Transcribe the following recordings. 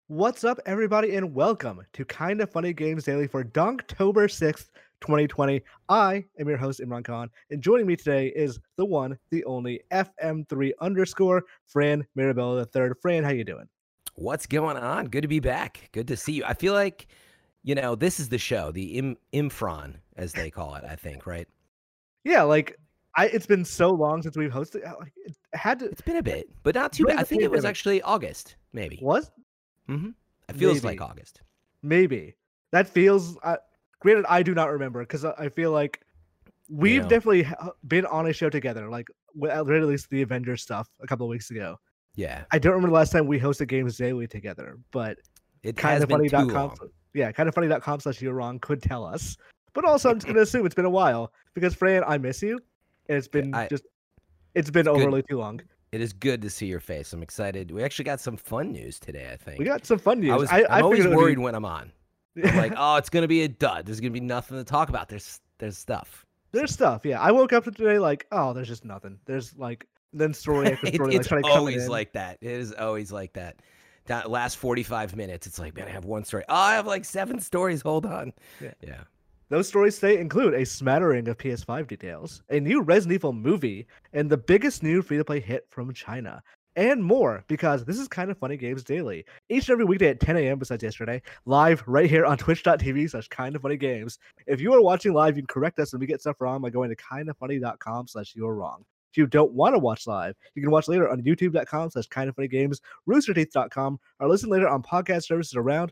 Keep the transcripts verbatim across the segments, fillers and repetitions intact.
What's up, everybody, and welcome to Kinda Funny Games Daily for Donktober sixth, twenty twenty. I am your host, Imran Khan, and joining me today is the one, the only F M three underscore Fran Mirabella the third. Fran, how you doing? What's going on? Good to be back. Good to see you. I feel like, you know, this is the show, the Im- Imfron, as they call it, I think, right? Yeah, like, I it's been so long since we've hosted. uh, Like, it had to. It's been a bit, but not too During bad. I the think it was pandemic. actually August, maybe. Was? Mm-hmm. It feels Maybe. like August. Maybe. That feels. Uh, granted, I do not remember because I I feel like we've know. definitely ha- been on a show together, like, w- at very least the Avengers stuff a couple of weeks ago. Yeah. I don't remember the last time we hosted Games Daily together, but It kind has of been funny too dot com. long. Yeah, kind of funny dot com slash you're wrong could tell us. But also, I'm just going to assume it's been a while because, Fran, I miss you. And it's been I, just, it's been it's good. overly too long. It is good to see your face. I'm excited. We actually got some fun news today, I think. We got some fun news. I was, I, I'm I always figured it would worried be- when I'm on. I'm like, oh, it's going to be a dud. There's going to be nothing to talk about. There's there's stuff. There's stuff, yeah. I woke up today like, oh, there's just nothing. There's like, then story after It- story, like, it's trying to come always in. like that. It is always like that. That last forty-five minutes, it's like, man, I have one story. Oh, I have like seven stories. Hold on. Yeah. Yeah. Those stories today include a smattering of P S five details, a new Resident Evil movie, and the biggest new free-to-play hit from China, and more, because this is Kind of Funny Games Daily. Each and every weekday at ten a.m. besides yesterday, live right here on twitch.tv slash Kind of Funny Games. If you are watching live, you can correct us when we get stuff wrong by going to kindoffunny.com slash you're wrong. If you don't want to watch live, you can watch later on youtube.com slash Kind of Funny Games, roosterteeth dot com, or listen later on podcast services around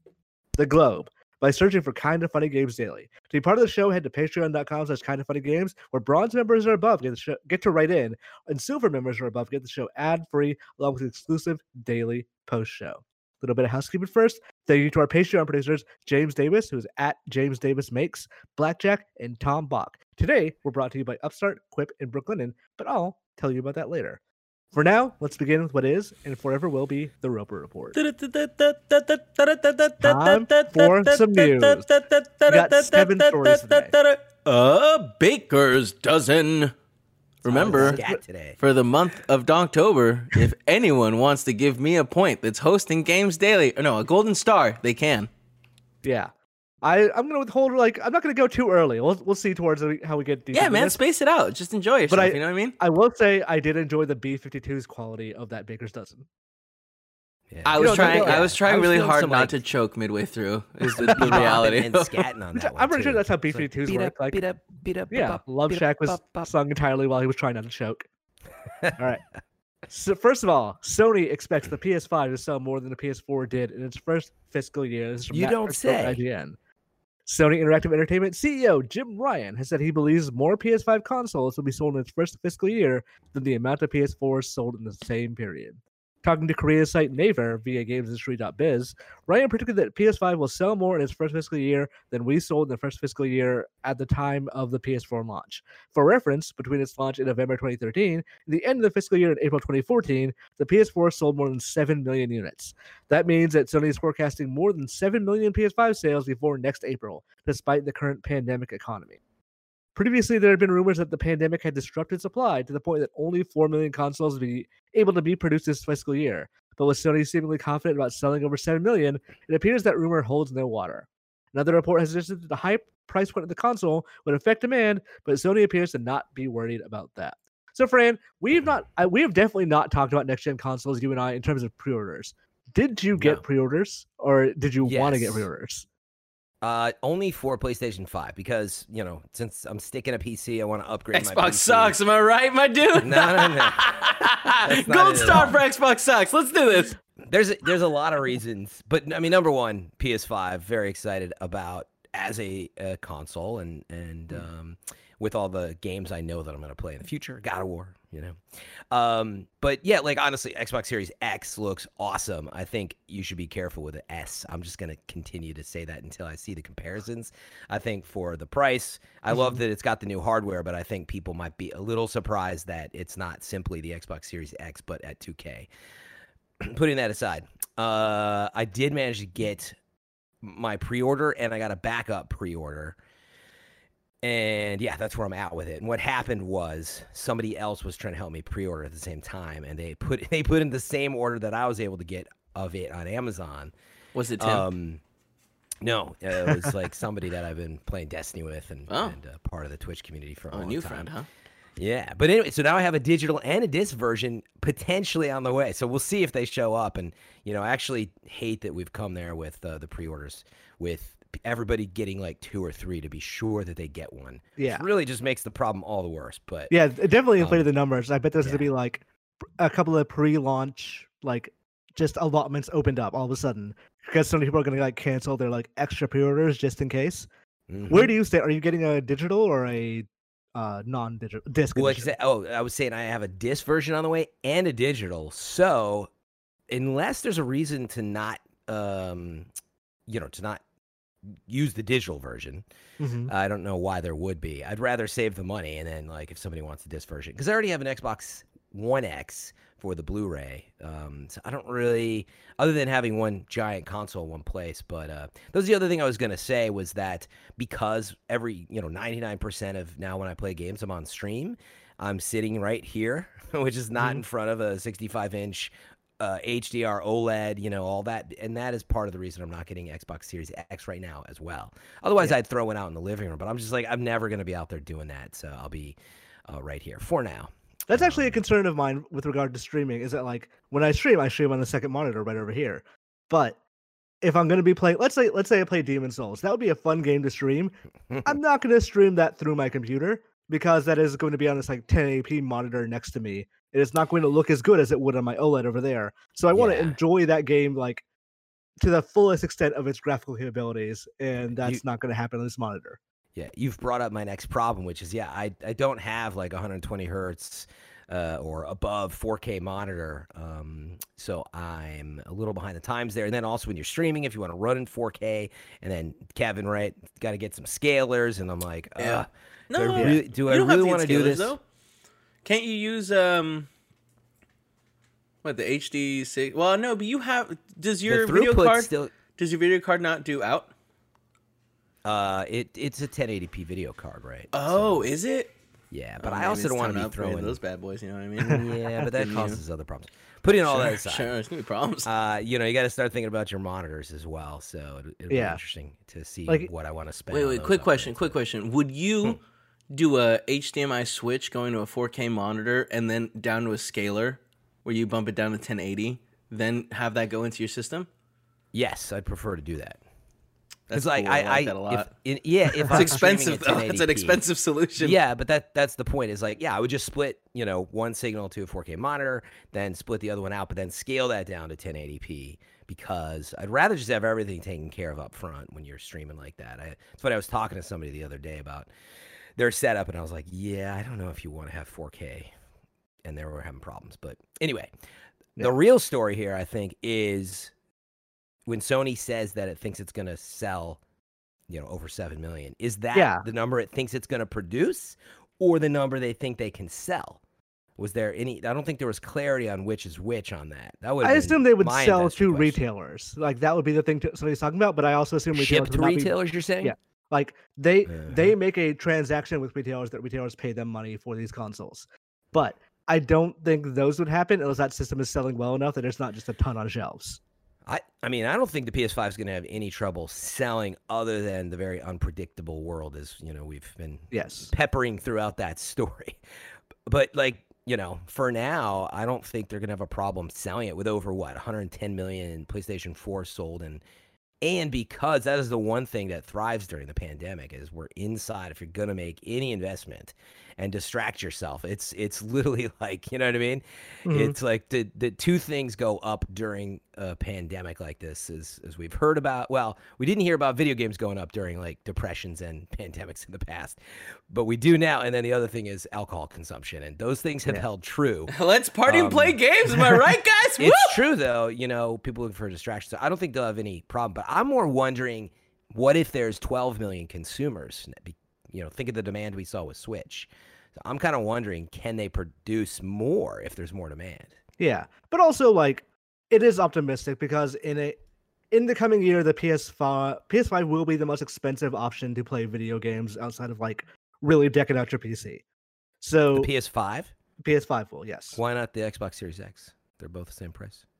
the globe by searching for Kind of Funny Games Daily. To be part of the show, head to patreon.com slash Kind of Funny Games, where bronze members are above get, the show, get to write in, and silver members are above get the show ad-free, along with exclusive daily post-show. A little bit of housekeeping first. Thank you to our Patreon producers, James Davis, who's at James Davis Makes, Blackjack, and Tom Bach. Today, we're brought to you by Upstart, Quip, and Brooklinen, but I'll tell you about that later. For now, let's begin with what is and forever will be the Roper Report. Time for some news. We got seven stories today. A baker's dozen. Remember, Scat today. for the month of Donktober, if anyone wants to give me a point that's hosting Games Daily, or no, a golden star, they can. Yeah. I, I'm going to withhold, like, I'm not going to go too early. We'll, we'll see towards how we get deep Yeah, into man, this. space it out. Just enjoy yourself, I- you know what I mean? I will say I did enjoy the B fifty-two's quality of that Baker's Dozen. Yeah. I You was know, trying. yeah, I was trying I was really feeling hard some, not like- to choke midway through. Is the, the Bebopping reality? and scatting on that one. I'm pretty sure too. that's how B It's like, fifty-twos beat work. up, Like, beat up, beat up, yeah, bop, Love beat up, Shack was bop, bop. sung entirely while he was trying not to choke. All right. So first of all, Sony expects the P S five to sell more than the P S four did in its first fiscal year. This is from You Matt don't Christopher at say. I G N. Sony Interactive Entertainment C E O Jim Ryan has said he believes more P S five consoles will be sold in its first fiscal year than the amount of P S fours sold in the same period. Talking to Korea site Naver via gamesindustry dot biz, Ryan predicted that P S five will sell more in its first fiscal year than we sold in the first fiscal year at the time of the P S four launch. For reference, between its launch in November twenty thirteen and the end of the fiscal year in April twenty fourteen, the P S four sold more than seven million units. That means that Sony is forecasting more than seven million P S five sales before next April, despite the current pandemic economy. Previously, there had been rumors that the pandemic had disrupted supply to the point that only four million consoles would be able to be produced this fiscal year. But with Sony seemingly confident about selling over seven million, it appears that rumor holds no water. Another report has suggested that the high price point of the console would affect demand, but Sony appears to not be worried about that. So, Fran, we've not, I, we have definitely not talked about next-gen consoles, you and I, in terms of pre-orders. Did you get No. pre-orders, or did you want to get Yes. pre-orders? Uh, only for PlayStation five because, you know, since I'm sticking a P C, I want to upgrade my Xbox P C. sucks. Am I right, my dude? No, no, no. That's not Gold it at star all. for Xbox sucks. Let's do this. There's a, there's a lot of reasons, but I mean, number one, P S five, very excited about as a, a console, and and um, with all the games I know that I'm going to play in the future, God of War, you know. Um, but yeah, like honestly, Xbox Series X looks awesome. I think you should be careful with the S. I'm just going to continue to say that until I see the comparisons. I think for the price, I love that it's got the new hardware, but I think people might be a little surprised that it's not simply the Xbox Series X, but at two K. Putting that aside, uh, I did manage to get my pre-order, and I got a backup pre-order. And yeah, that's where I'm at with it. And what happened was somebody else was trying to help me pre-order at the same time, and they put they put in the same order that I was able to get of it on Amazon. Was it Tim? Um, no, uh, it was like somebody that I've been playing Destiny with and, Oh. and uh, part of the Twitch community for a Oh, a long new time. friend, huh? Yeah, but anyway, so now I have a digital and a disc version potentially on the way. So we'll see if they show up. And you know, I actually hate that we've come there with uh, the pre-orders, with everybody getting like two or three to be sure that they get one. Yeah. It really just makes the problem all the worse. But Yeah, it definitely inflated Um, the numbers. I bet there's yeah. gonna be like a couple of pre-launch like just allotments opened up all of a sudden because so many people are gonna like cancel their like extra pre-orders just in case. mhm. Where do you stay? Are you getting a digital or a uh, non-digital disc? Well, like I edition? said, oh, I was saying I have a disc version on the way and a digital. So unless there's a reason to not, um, you know, to not use the digital version, Mhm. I don't know why there would be. I'd rather save the money and then, like, if somebody wants the disc version, because I already have an Xbox One X for the Blu-ray. Um, so I don't really, other than having one giant console in one place. But uh, that was the other thing I was gonna say was that because every, you know, ninety-nine percent of now when I play games, I'm on stream. I'm sitting right here, which is not Mhm. in front of a sixty-five inch uh, H D R OLED, you know, all that. And that is part of the reason I'm not getting Xbox Series X right now as well. Otherwise, Yeah. I'd throw it out in the living room. But I'm just like, I'm never going to be out there doing that. So I'll be uh, right here for now. That's actually a Um, concern of mine with regard to streaming. Is that like when I stream, I stream on the second monitor right over here. But if I'm gonna be playing, let's say let's say I play Demon Souls, that would be a fun game to stream. I'm not gonna stream that through my computer because that is going to be on this like ten eighty p monitor next to me. It is not going to look as good as it would on my OLED over there. So I want to Yeah. enjoy that game like to the fullest extent of its graphical capabilities, and that's You- not going to happen on this monitor. Yeah, you've brought up my next problem, which is, yeah, I, I don't have like one hundred twenty hertz uh, or above four K monitor. Um, so I'm a little behind the times there. And then also when you're streaming, if you want to run in four K, and then Kevin, right, got to get some scalers. And I'm like, uh, Yeah. do I No, really, do you I don't have really to want to get do scalers, this? though. Can't you use um what the H D six? Well, no, but you have. Does your the video throughput card still, does your video card not do out? uh, it it's a ten eighty p video card, right? Oh, So, is it? yeah, but Oh, I man, also it's don't want time to be upgrade throwing those bad boys. You know what I mean? Yeah, but that You- causes other problems. Putting all that Sure, aside, sure, there's gonna be problems. uh, you know, you got to start thinking about your monitors as well. So it, it'll be Yeah. interesting to see Like- what I want to spend. Wait, on wait, those quick question, upgrades. quick question. Would you do a H D M I switch going to a four K monitor and then down to a scaler where you bump it down to ten eighty, then have that go into your system? Yes, I'd prefer to do that. That's Because like cool. I I, like I that a lot. If, in, yeah, if It's I'm expensive streaming though. at It's an 1080p expensive solution. Yeah, but that that's the point. Is like, yeah, I would just split, you know, one signal to a four K monitor, then split the other one out, but then scale that down to ten eighty p because I'd rather just have everything taken care of up front when you're streaming like that. I, that's what I was talking to somebody the other day about their setup, and I was like, yeah, I don't know if you want to have four K, and they were having problems. But anyway, Yeah. the real story here, I think, is when Sony says that it thinks it's going to sell, you know, over seven million. Is that Yeah. the number it thinks it's going to produce, or the number they think they can sell? Was there any? I don't think there was clarity on which is which on that. That would. I assume they would my sell investor to question. retailers. Like that would be the thing to, somebody's talking about. But I also assume retailers Ship would to not be- retailers. You're saying? Yeah. Like they Uh-huh. they make a transaction with retailers that retailers pay them money for these consoles. But I don't think those would happen unless that system is selling well enough that there's not just a ton on shelves. I, I mean, I don't think the P S five is going to have any trouble selling other than the very unpredictable world as, you know, we've been Yes. peppering throughout that story. But, like, you know, for now, I don't think they're going to have a problem selling it with over, what, one hundred ten million PlayStation four sold. And, and because that is the one thing that thrives during the pandemic is we're inside. If you're going to make any investment and distract yourself, it's it's literally like, you know what I mean? Mhm. It's like the, the two things go up during a pandemic like this is, as we've heard about. Well, we didn't hear about video games going up during like depressions and pandemics in the past, but we do now. And then the other thing is alcohol consumption, and those things have Yeah. held true. Let's party and Um, play games. Am I right, guys? Woo! It's true though, you know, people looking for distractions. I don't think they'll have any problem, but I'm more wondering, what if there's twelve million consumers? You know, think of the demand we saw with Switch. So I'm kind of wondering, can they produce more if there's more demand? Yeah. But also like it is optimistic because in a in the coming year the P S five P S five will be the most expensive option to play video games outside of like really decking out your P C. So The P S five? P S five will, yes. Why not the Xbox Series X? They're both the same price.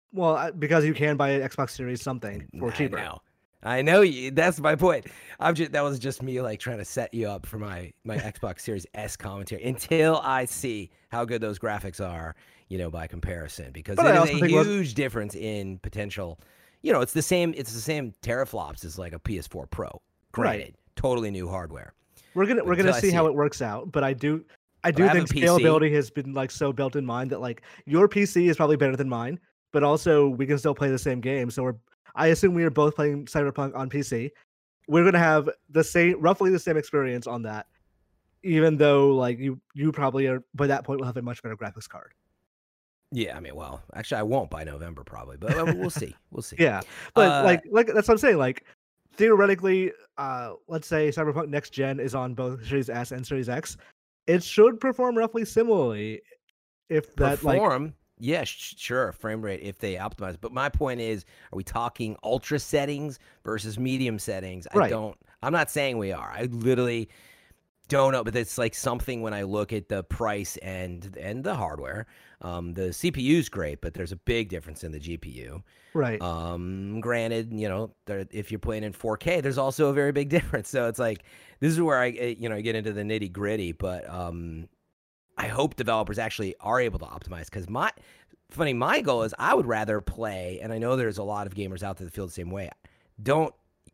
Well, I- because you can buy an Xbox Series something for cheaper. I know. I know you, that's my point. I'm just that was just me like trying to set you up for my my Xbox Series S commentary until I see how good those graphics are, you know, by comparison, because But it I is also a think most- huge difference in potential. You know, it's the same. It's the same teraflops as like a P S four Pro. Granted, Right. totally new hardware. We're gonna But we're gonna until I see see how it. it works out, but I do I But do I have think a P C. scalability has been like so built in mind that like your P C is probably better than mine, but also we can still play the same game. So we're I assume we are both playing Cyberpunk on P C. We're gonna have the same roughly the same experience on that, even though like you you probably are by that point will have a much better graphics card. Yeah, I mean, well, actually, I won't by November probably, but uh, we'll see. We'll see. Yeah, but Uh, like like that's what I'm saying. Like theoretically, uh, let's say Cyberpunk Next Gen is on both Series S and Series X. It should perform roughly similarly if that like perform. Yeah, sh- sure, frame rate if they optimize. But my point is, are we talking ultra settings versus medium settings? I Right. don't. I'm not saying we are. I literally don't know. But it's like something when I look at the price and and the hardware. Um, the C P U is great, but there's a big difference in the G P U. right. Um, granted, you know, there, if you're playing in four K, there's also a very big difference. So it's like this is where I, eh, you know, I get into the nitty gritty. But um, I hope developers actually are able to optimize, because my funny my goal is I would rather play, and I know there's a lot of gamers out there that feel the same way. Don't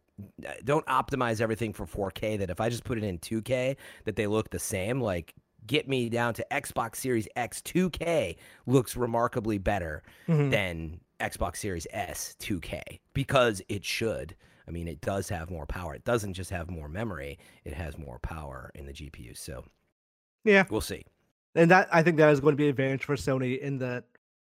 don't optimize everything for four K. That if I just put it in two K, that they look the same. Like get me down to Xbox Series X two K looks remarkably better Mhm. than Xbox Series S two K, because it should. I mean, it does have more power. It doesn't just have more memory; it has more power in the G P U. So Yeah, we'll see. and that I think that is going to be an advantage for Sony in that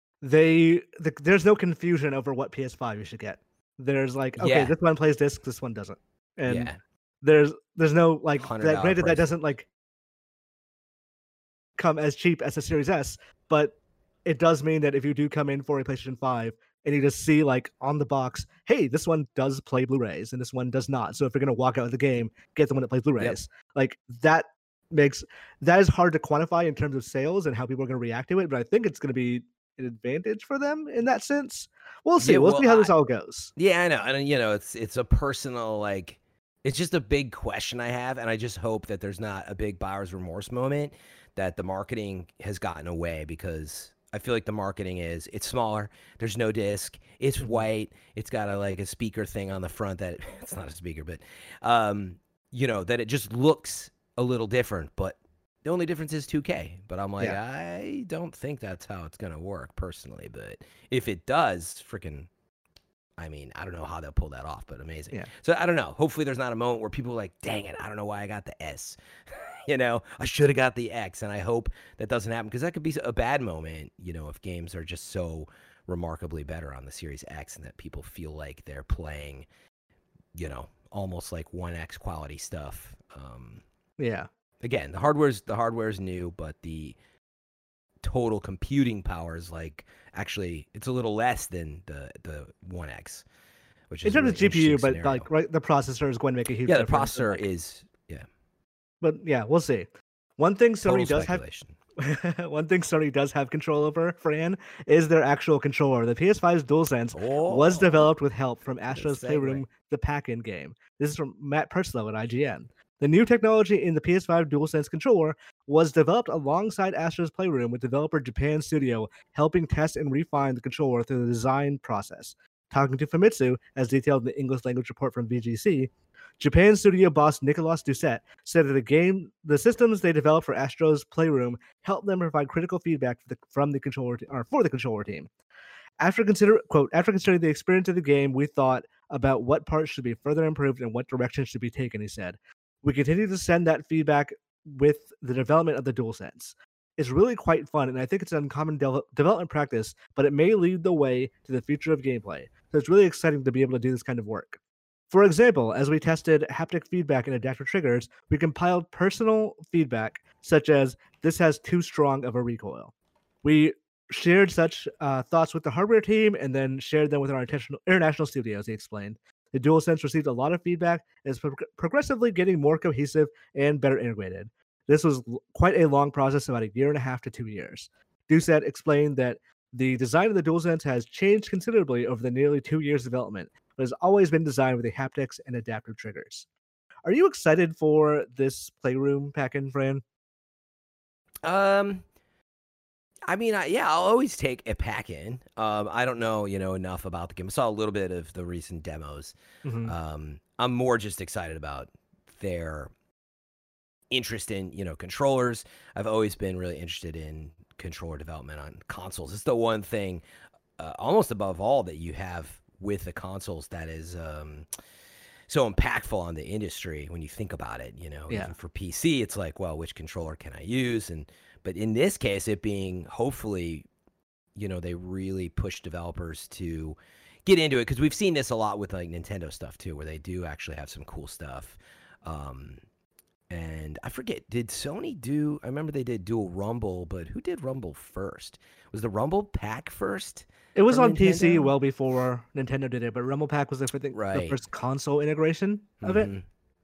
they the, there's no confusion over what P S five you should get. There's like okay, Yeah. this one plays disc, this one doesn't, and Yeah. there's there's no like $one hundred that. dollar Granted, that price. doesn't like come as cheap as a Series S, but it does mean that if you do come in for a PlayStation five and you just see like on the box, hey, this one does play Blu-rays and this one does not. So if you're gonna walk out of the game, get the one that plays Blu-rays. Like that makes that is hard to quantify in terms of sales and how people are gonna react to it, but I think it's gonna be an advantage for them in that sense. We'll see. Yeah, we'll well, see how this I- all goes. Yeah, I know. And you know, it's it's a personal like it's just a big question I have, and I just hope that there's not a big buyer's remorse moment, that the marketing has gotten away, because I feel like the marketing is it's smaller, there's no disc, it's white, it's got a like a speaker thing on the front that it's not a speaker, but um, you know, that it just looks a little different, but the only difference is two K. But I'm like, Yeah. I don't think that's how it's gonna work personally. But if it does, freaking I mean, I don't know how they'll pull that off, but amazing. Yeah. So I don't know. Hopefully there's not a moment where people are like, dang it, I don't know why I got the S. you know, I should have got the X. And I hope that doesn't happen, because that could be a bad moment, you know, if games are just so remarkably better on the Series X and that people feel like they're playing, you know, almost like one X quality stuff. Um, Yeah. again, the hardware's the hardware's new, but the total computing power is like actually it's a little less than the the one X, which In is a terms really of G P U, interesting but scenario. like right, the processor is going to make a huge yeah, the difference. and, processor like- is yeah. But yeah, we'll see. One thing Sony Total does have speculation. one thing Sony does have control over, Fran, is their actual controller. The P S five's DualSense was Oh, developed with help from Astro's segue. Playroom, the pack-in game. This is from Matt Purslow at I G N. The new technology in the P S five DualSense controller was developed alongside Astro's Playroom, with developer Japan Studio helping test and refine the controller through the design process. Talking to Famitsu, as detailed in the English language report from V G C, Japan Studio boss Nicolas Doucet said that the game, the systems they developed for Astro's Playroom helped them provide critical feedback for the, from the controller te- or for the controller team. After consider quote after considering the experience of the game, we thought about what parts should be further improved and what direction should be taken. He said, "We continue to send that feedback with the development of the DualSense. It's really quite fun, and I think it's an uncommon de- development practice, but it may lead the way to the future of gameplay. So it's really exciting to be able to do this kind of work." For example, as we tested haptic feedback in adaptive triggers, we compiled personal feedback such as, "This has too strong of a recoil." We shared such uh, thoughts with the hardware team and then shared them with our international, international studios, he explained. The DualSense received a lot of feedback and is pro- progressively getting more cohesive and better integrated. This was l- quite a long process, about a year and a half to two years. Doucet explained that The design of the DualSense has changed considerably over the nearly two years of development, but has always been designed with the haptics and adaptive triggers. Are you excited for this Playroom pack-in, Fran? Um, I mean, I, yeah, I'll always take a pack-in. Um, I don't know, you know, enough about the game. I saw a little bit of the recent demos. Mm-hmm. Um, I'm more just excited about their interest in, you know, controllers. I've always been really interested in controller development on consoles. It's the one thing, uh, almost above all, that you have with the consoles that is um, so impactful on the industry when you think about it. You know, Yeah. even for P C, it's like, well, which controller can I use? And but in this case, it being hopefully, you know, they really push developers to get into it, because we've seen this a lot with like Nintendo stuff too, where they do actually have some cool stuff. Um, and I forget, did Sony do? I remember they did Dual Rumble, but who did Rumble first? Was the Rumble pack first? It was from on P C Nintendo? well before Nintendo did it, but Rumble Pack was, I think, the Right. first console integration of it. Mhm.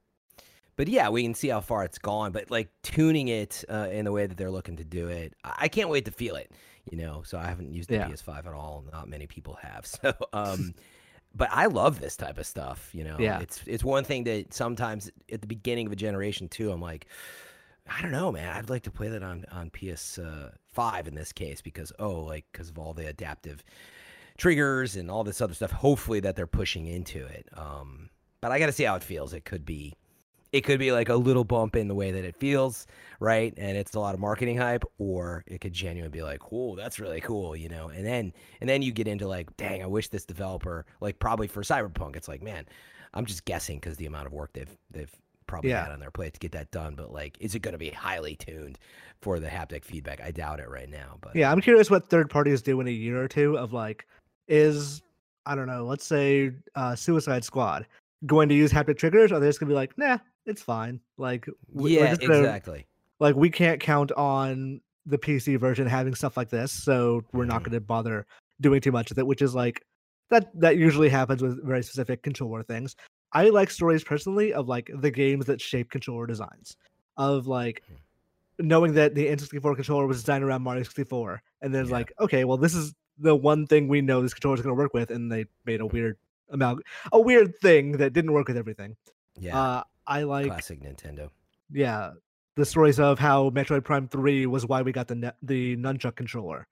But yeah, we can see how far it's gone. But like tuning it uh, in the way that they're looking to do it, I I can't wait to feel it. You know, so I haven't used the Yeah. P S five at all. Not many people have. So, um, but I love this type of stuff. You know, Yeah. it's it's one thing that sometimes at the beginning of a generation too, I'm like, I don't know, man. I'd like to play that on on P S five in this case, because oh, like because of all the adaptive triggers and all this other stuff. Hopefully that they're pushing into it. Um, but I got to see how it feels. It could be. It could be like a little bump in the way that it feels, right? And it's a lot of marketing hype, or it could genuinely be like, "Oh, that's really cool," you know. And then, and then you get into like, "Dang, I wish this developer, like, probably for Cyberpunk, it's like, man, I'm just guessing because the amount of work they've they've probably Yeah. had on their plate to get that done. But like, is it going to be highly tuned for the haptic feedback? I doubt it right now. But Yeah, I'm curious what third parties do in a year or two of like, is, I don't know, let's say uh, Suicide Squad going to use haptic triggers? Or are they just going to be like, nah, it's fine. Like, we- we're yeah, just gonna, exactly. like, we can't count on the P C version having stuff like this, so we're not Mhm. going to bother doing too much with it, which is like, that that usually happens with very specific controller things. I like stories personally of like the games that shape controller designs, of like knowing that the N sixty-four controller was designed around Mario sixty-four, and then it's Yeah. like, okay, well, this is the one thing we know this controller is going to work with, and they made a weird amount, a weird thing that didn't work with everything. Yeah, Uh, I like, classic Nintendo. yeah, the stories of how Metroid Prime three was why we got the ne- the nunchuck controller,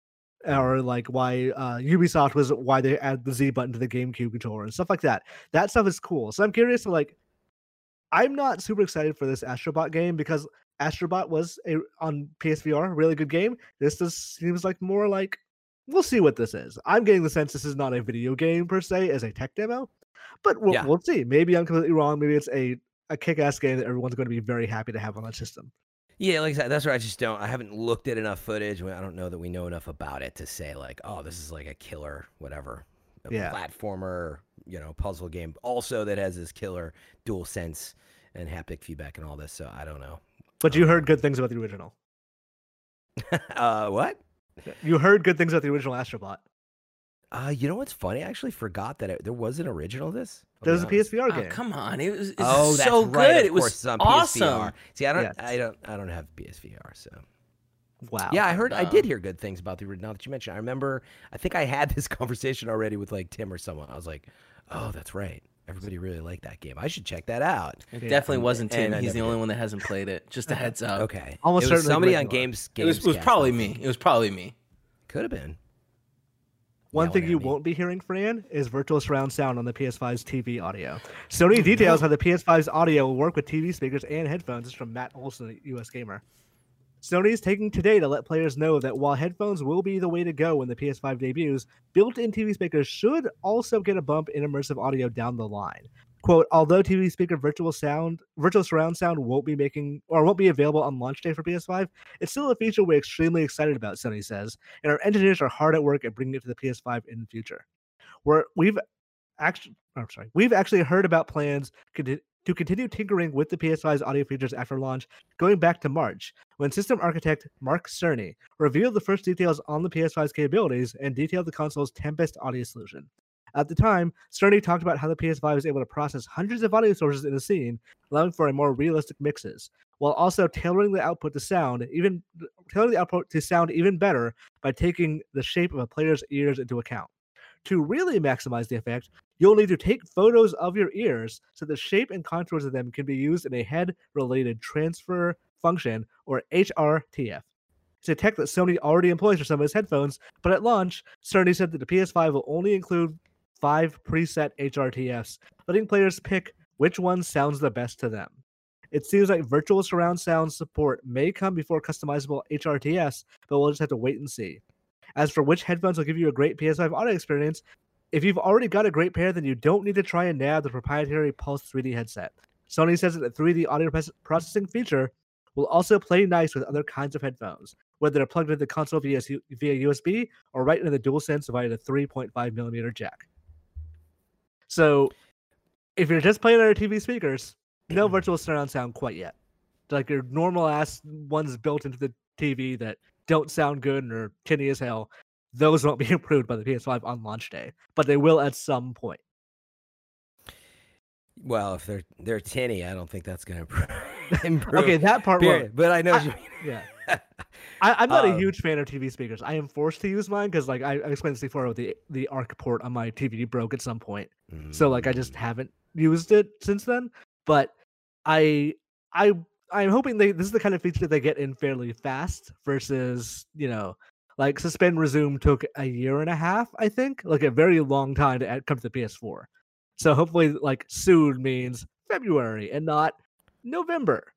or like why uh, Ubisoft was why they added the Z button to the GameCube controller and stuff like that. That stuff is cool. So I'm curious to like, I'm not super excited for this Astrobot game because Astrobot was a on P S V R a really good game. This just seems like more like, we'll see what this is. I'm getting the sense this is not a video game per se as a tech demo, but we'll, Yeah. we'll see. Maybe I'm completely wrong. Maybe it's a a kick-ass game that everyone's going to be very happy to have on that system. Yeah, like I said, that's where I just don't. I haven't looked at enough footage. I don't know that we know enough about it to say like, oh, this is like a killer, whatever, a Yeah. platformer, you know, puzzle game. Also, that has this killer dual sense and haptic feedback and all this. So I don't know. But you heard good things about the original. uh, what? You heard good things about the original Astrobot. Uh, you know what's funny? I actually forgot that it, there was an original of this. I'll be There's a honest. P S V R Oh, game. come on! It was it's Oh, that's so right. good. Of It was course, it's on awesome. P S V R. See, I don't, Yes. I don't, I don't have P S V R. So Wow. yeah, I heard, I No. did hear good things about the original. Now that you mentioned, I remember. I think I had this conversation already with like Tim or someone. I was like, oh, that's right. Everybody really liked that game. I should check that out. It Yeah. definitely And- wasn't Tim. and I He's the never only did. one that hasn't played it. Just a heads up. Okay, Almost it was certainly somebody on regular. games. It was, it was Gamescast, probably I me. think. It was probably me. Could have been. One Yelling thing at you me. won't be hearing, Fran, is virtual surround sound on the P S five's T V audio. Sony details how the P S five's audio will work with T V speakers and headphones. This is from Matt Olson at U S Gamer. Sony is taking today to let players know that while headphones will be the way to go when the P S five debuts, built-in T V speakers should also get a bump in immersive audio down the line. Quote, although T V speaker virtual sound, virtual surround sound won't be making or won't be available on launch day for P S five, it's still a feature we're extremely excited about, Sony says, and our engineers are hard at work at bringing it to the P S five in the future. We're, we've actually, I'm sorry, we've actually heard about plans conti- to continue tinkering with the P S five's audio features after launch, going back to March, when system architect Mark Cerny revealed the first details on the P S five's capabilities and detailed the console's Tempest audio solution. At the time, Cerny talked about how the P S five was able to process hundreds of audio sources in a scene, allowing for a more realistic mixes, while also tailoring the output to sound even tailoring the output to sound even better by taking the shape of a player's ears into account. To really maximize the effect, you'll need to take photos of your ears so the shape and contours of them can be used in a head-related transfer function, or H R T F. It's a tech that Sony already employs for some of its headphones, but at launch, Cerny said that the P S five will only include five preset H R T Fs, letting players pick which one sounds the best to them. It seems like virtual surround sound support may come before customizable H R T Fs, but we'll just have to wait and see. As for which headphones will give you a great P S five audio experience, if you've already got a great pair, then you don't need to try and nab the proprietary Pulse three D headset. Sony says that the three D audio processing feature will also play nice with other kinds of headphones, whether they're plugged into the console via, via U S B or right into the DualSense via the three point five millimeter jack. So, if you're just playing on your T V speakers, no virtual surround sound quite yet. Like your normal ass ones built into the T V that don't sound good and are tinny as hell, those won't be improved by the P S five on launch day, but they will at some point. Well, if they're they're tinny, I don't think that's going to improve. Okay, that part won't. But I know. I, what you mean. Yeah, I, I'm not um, a huge fan of T V speakers. I am forced to use mine because, like, I, I explained this before. The the ARC port on my T V broke at some point, mm. so like I just haven't used it since then. But I I I'm hoping they this is the kind of feature that they get in fairly fast versus, you know, like Suspend Resume took a year and a half, I think, like a very long time to come to the P S four. So hopefully, like, soon means February and not November.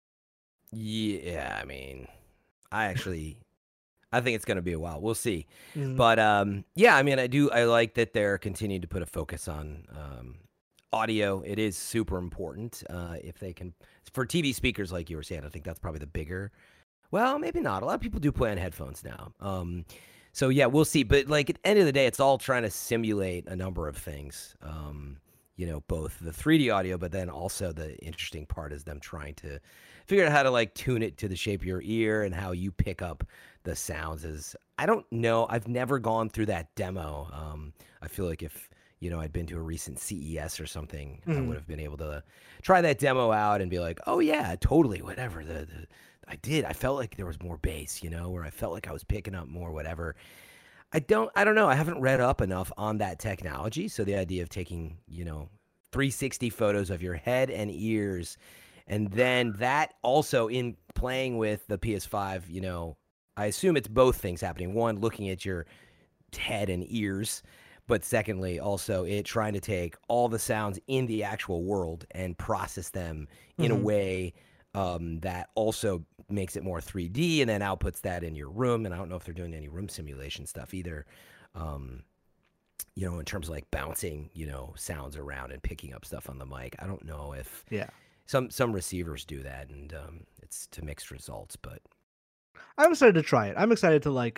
Yeah, I mean, I actually, I think it's going to be a while. We'll see. Mm. But um, yeah, I mean, I do. I like that they're continuing to put a focus on um, audio. It is super important. Uh, if they can, for T V speakers, like you were saying, I think that's probably the bigger. Well, maybe not. A lot of people do play on headphones now. Um, so yeah, we'll see. But like at the end of the day, it's all trying to simulate a number of things. Um, you know, both the three D audio, but then also the interesting part is them trying to figure out how to like tune it to the shape of your ear and how you pick up the sounds. Is I don't know. I've never gone through that demo. Um, I feel like if you know I'd been to a recent C E S or something, mm. I would have been able to try that demo out and be like, oh yeah, totally, whatever. The, the I did. I felt like there was more bass, you know, where I felt like I was picking up more, whatever. I don't, I don't know. I haven't read up enough on that technology. So the idea of taking, you know, three sixty photos of your head and ears, and then that also in playing with the P S five, you know, I assume it's both things happening. One, looking at your head and ears, but secondly, also it trying to take all the sounds in the actual world and process them in mm-hmm. a way Um, that also makes it more three D and then outputs that in your room. And I don't know if they're doing any room simulation stuff either, um, you know, in terms of like bouncing, you know, sounds around and picking up stuff on the mic. I don't know if yeah, some some receivers do that, and um, it's to mixed results. But I'm excited to try it. I'm excited to like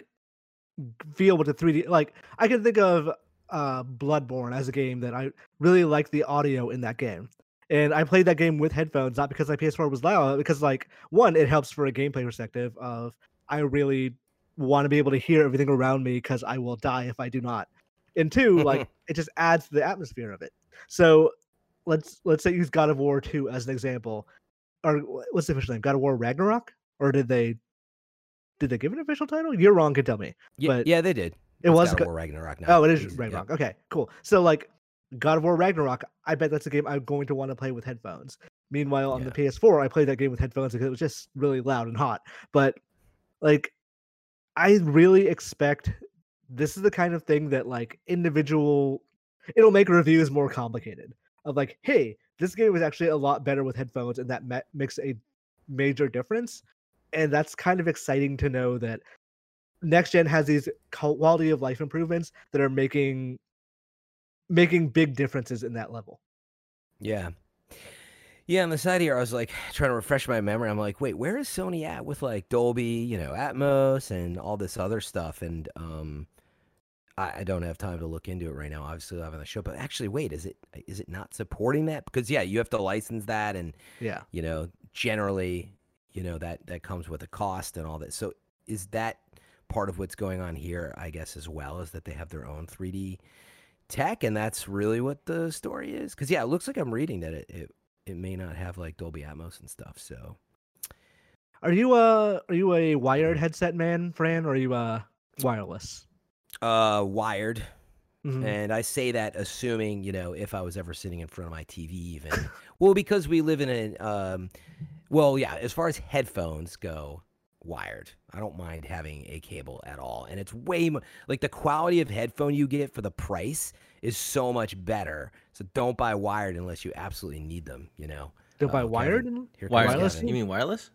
be able to three D. Like I can think of uh, Bloodborne as a game that I really like the audio in that game. And I played that game with headphones, not because my P S four was loud, but because, like, one, it helps for a gameplay perspective of I really want to be able to hear everything around me because I will die if I do not. And two, like, it just adds to the atmosphere of it. So let's let's say use God of War two as an example. Or what's the official name? God of War Ragnarok? Or did they did they give an official title? You're wrong, can tell me. Yeah, but yeah, they did. It was God of War Ragnarok now. Oh, it is Ragnarok. Yeah. Okay, cool. So like God of War Ragnarok, I bet that's a game I'm going to want to play with headphones. Meanwhile, on yeah. the P S four, I played that game with headphones because it was just really loud and hot. But, like, I really expect this is the kind of thing that, like, individual... It'll make reviews more complicated. Of like, hey, this game was actually a lot better with headphones, and that ma- makes a major difference. And that's kind of exciting to know that next gen has these quality of life improvements that are making... making big differences in that level. Yeah. Yeah, on the side here, I was like trying to refresh my memory. I'm like, wait, where is Sony at with like Dolby, you know, Atmos and all this other stuff? And um, I, I don't have time to look into it right now. Obviously, having the show, but actually, wait, is it is it not supporting that? Because yeah, you have to license that, and yeah, you know, generally, you know that that comes with a cost and all that. So is that part of what's going on here? I guess as well is that they have their own three D tech, and that's really what the story is. Because yeah, it looks like I'm reading that it, it it may not have like Dolby Atmos and stuff. So, Are you a are you a wired headset man, Fran, or are you uh wireless? uh, wired. Mhm. And I say that assuming, you know, if I was ever sitting in front of my T V even. Well, because we live in an, um, well, yeah, as far as headphones go, wired. I don't mind having a cable at all. And it's way more, like the quality of headphone you get for the price is so much better. So don't buy wired unless you absolutely need them, you know. Don't buy Oh, wired? Kevin, here comes Wireless? Wireless? Kevin. You mean wireless?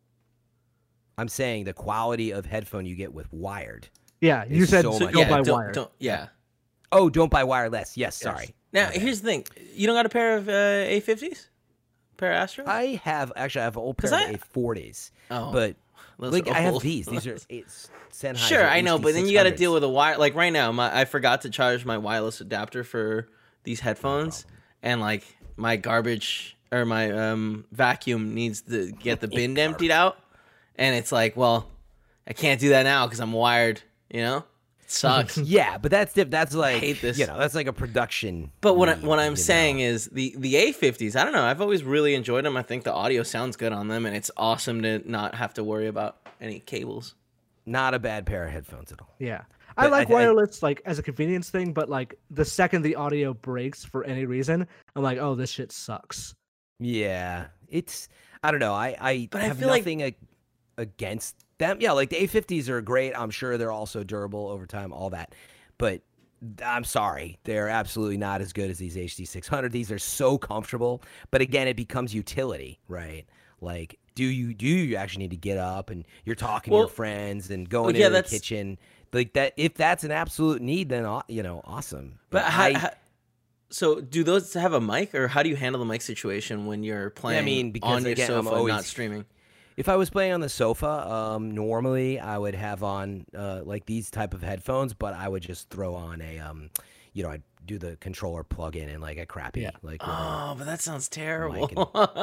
I'm saying the quality of headphone you get with wired. Yeah, you It's said so so much don't better. buy don't, wired. Don't, yeah. Oh, don't buy wireless. Yes, sorry. Now, My bad. here's the thing. You don't got a pair of uh, A fifties? Pair of Astros? I have, actually, I have an old pair 'Cause of I- A forties. oh, But those like are I have old. these. These are it's Sennheiser. Sure, I know, but then you got to H D six hundreds. deal with a wire. Like right now, my I forgot to charge my wireless adapter for these headphones, and like my garbage or my um vacuum needs to get the bin emptied out, and it's like, well, I can't do that now because I'm wired. You know, it sucks. Yeah, but that's diff- that's like hate this. you know that's like a production. But what I, need, what I'm you saying know? is the the A fifties. I don't know. I've always really enjoyed them. I think the audio sounds good on them, and it's awesome to not have to worry about any cables. Not a bad pair of headphones at all. Yeah. I But like I- I- wireless like as a convenience thing, but like the second the audio breaks for any reason, I'm like, oh, this shit sucks. Yeah, it's I don't know. I I But I have feel like- nothing ag- against them. Yeah, like the A fifties are great. I'm sure they're also durable over time, all that. But I'm sorry, they're absolutely not as good as these H D six hundred. These are so comfortable, but again, it becomes utility, right? Like, do you do you actually need to get up and you're talking Well- to your friends and going well, yeah, into the that's- kitchen? Like that, if that's an absolute need, then aw- you know, awesome. But how, I, how- so do those have a mic, or how do you handle the mic situation when you're playing mean, because on your again, I'm sofa, always- not streaming? If I was playing on the sofa, um, normally I would have on uh, like these type of headphones, but I would just throw on a, um, you know, I'd do the controller plug-in and like a crappy, Yeah. like Oh, but that sounds terrible. Mic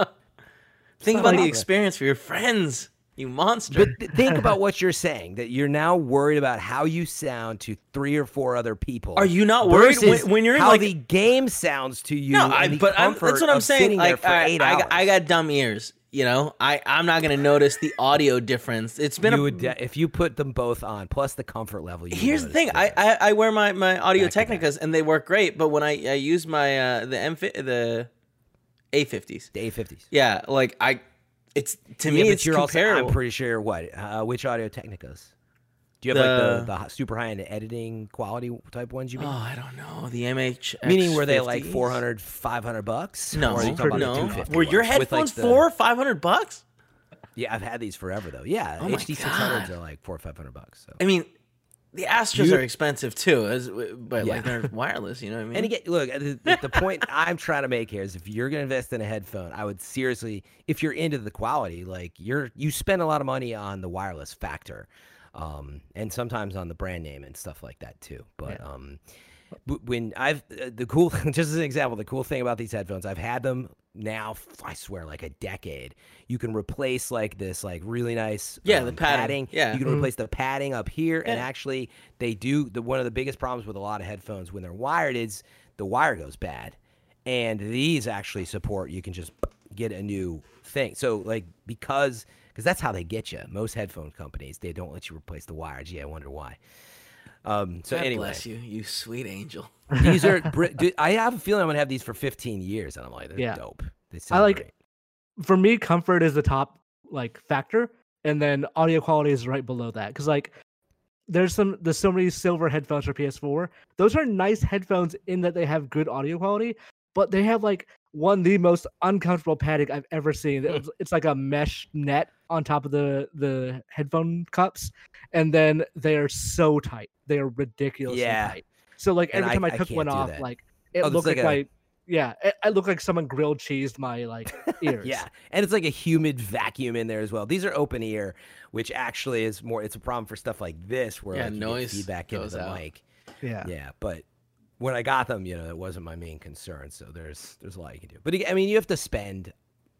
Think not about like- the experience for your friends, you monster. But th- think about what you're saying, that you're now worried about how you sound to three or four other people. Are you not worried when- versus when you're in, how like- the game sounds to you? no, and I, the but I'm, comfort that's what I'm of saying. sitting there Like, for I, eight I, hours. got- I got dumb ears. You know, I I'm not gonna notice the audio difference. It's been you a. would de- if you put them both on, plus the comfort level. You would Here's the notice thing. the I, difference. I I wear my my Audio Back to back. Technicas and they work great. But when I I use my uh the M the A fifties, the A fifties. yeah, like I, it's to Yeah, me but it's you're comparable. also, I'm pretty sure what? Uh, which Audio Technicas? Do you have like the, the h- super high end editing quality type ones? You Oh, mean? I don't know. The M H Meaning were they like four hundred, five hundred bucks? No, Or are you talking about the no. two hundred fifty Were your ones with, like, headphones the- four or five hundred bucks? Yeah, I've had these forever though. Yeah, Oh my H D six hundreds God. are like four or five hundred bucks. So. I mean, the Astros You- are expensive too, as but Yeah. like they're wireless. You know what I mean? And again, look, the, the point I'm trying to make here is if you're going to invest in a headphone, I would seriously, if you're into the quality, like you're, you spend a lot of money on the wireless factor, um, and sometimes on the brand name and stuff like that too. But Yeah. um, w- when I've uh, the cool, just as an example, the cool thing about these headphones, I've had them now, I swear, like a decade. You can replace like this, like really nice, Yeah, um, the padding. Yeah. You can Mhm. replace the padding up here, and Yeah. actually, they do. The one of the biggest problems with a lot of headphones when they're wired is the wire goes bad, and these actually support. You can just get a new thing. So like because because that's how they get you. Most headphone companies, they don't let you replace the wires. Yeah, I wonder why. Um, so God anyway, bless you, you sweet angel. these are. br- dude, I have a feeling I'm gonna have these for fifteen years, and I'm like, they're Yeah. dope. They sound like- great. For me, comfort is the top like factor, and then audio quality is right below that. Because like, there's some there's so many silver headphones for P S four. Those are nice headphones in that they have good audio quality, but they have like one of the most uncomfortable padding I've ever seen. It's, it's like a mesh net on top of the the headphone cups, and then they are so tight. They are ridiculously Yeah. tight. So like And every I- time I, I took can't one do off, that. like it Oh, it's looked like like, a- my yeah, it, it looked like someone grilled cheesed my like ears. Yeah, and it's like a humid vacuum in there as well. These are open ear, which actually is more. It's a problem for stuff like this, where Yeah, like, you get noise feedback into goes the out. mic. yeah. Yeah, but when I got them, you know, that wasn't my main concern. So there's there's a lot you can do. But ag- I mean, you have to spend.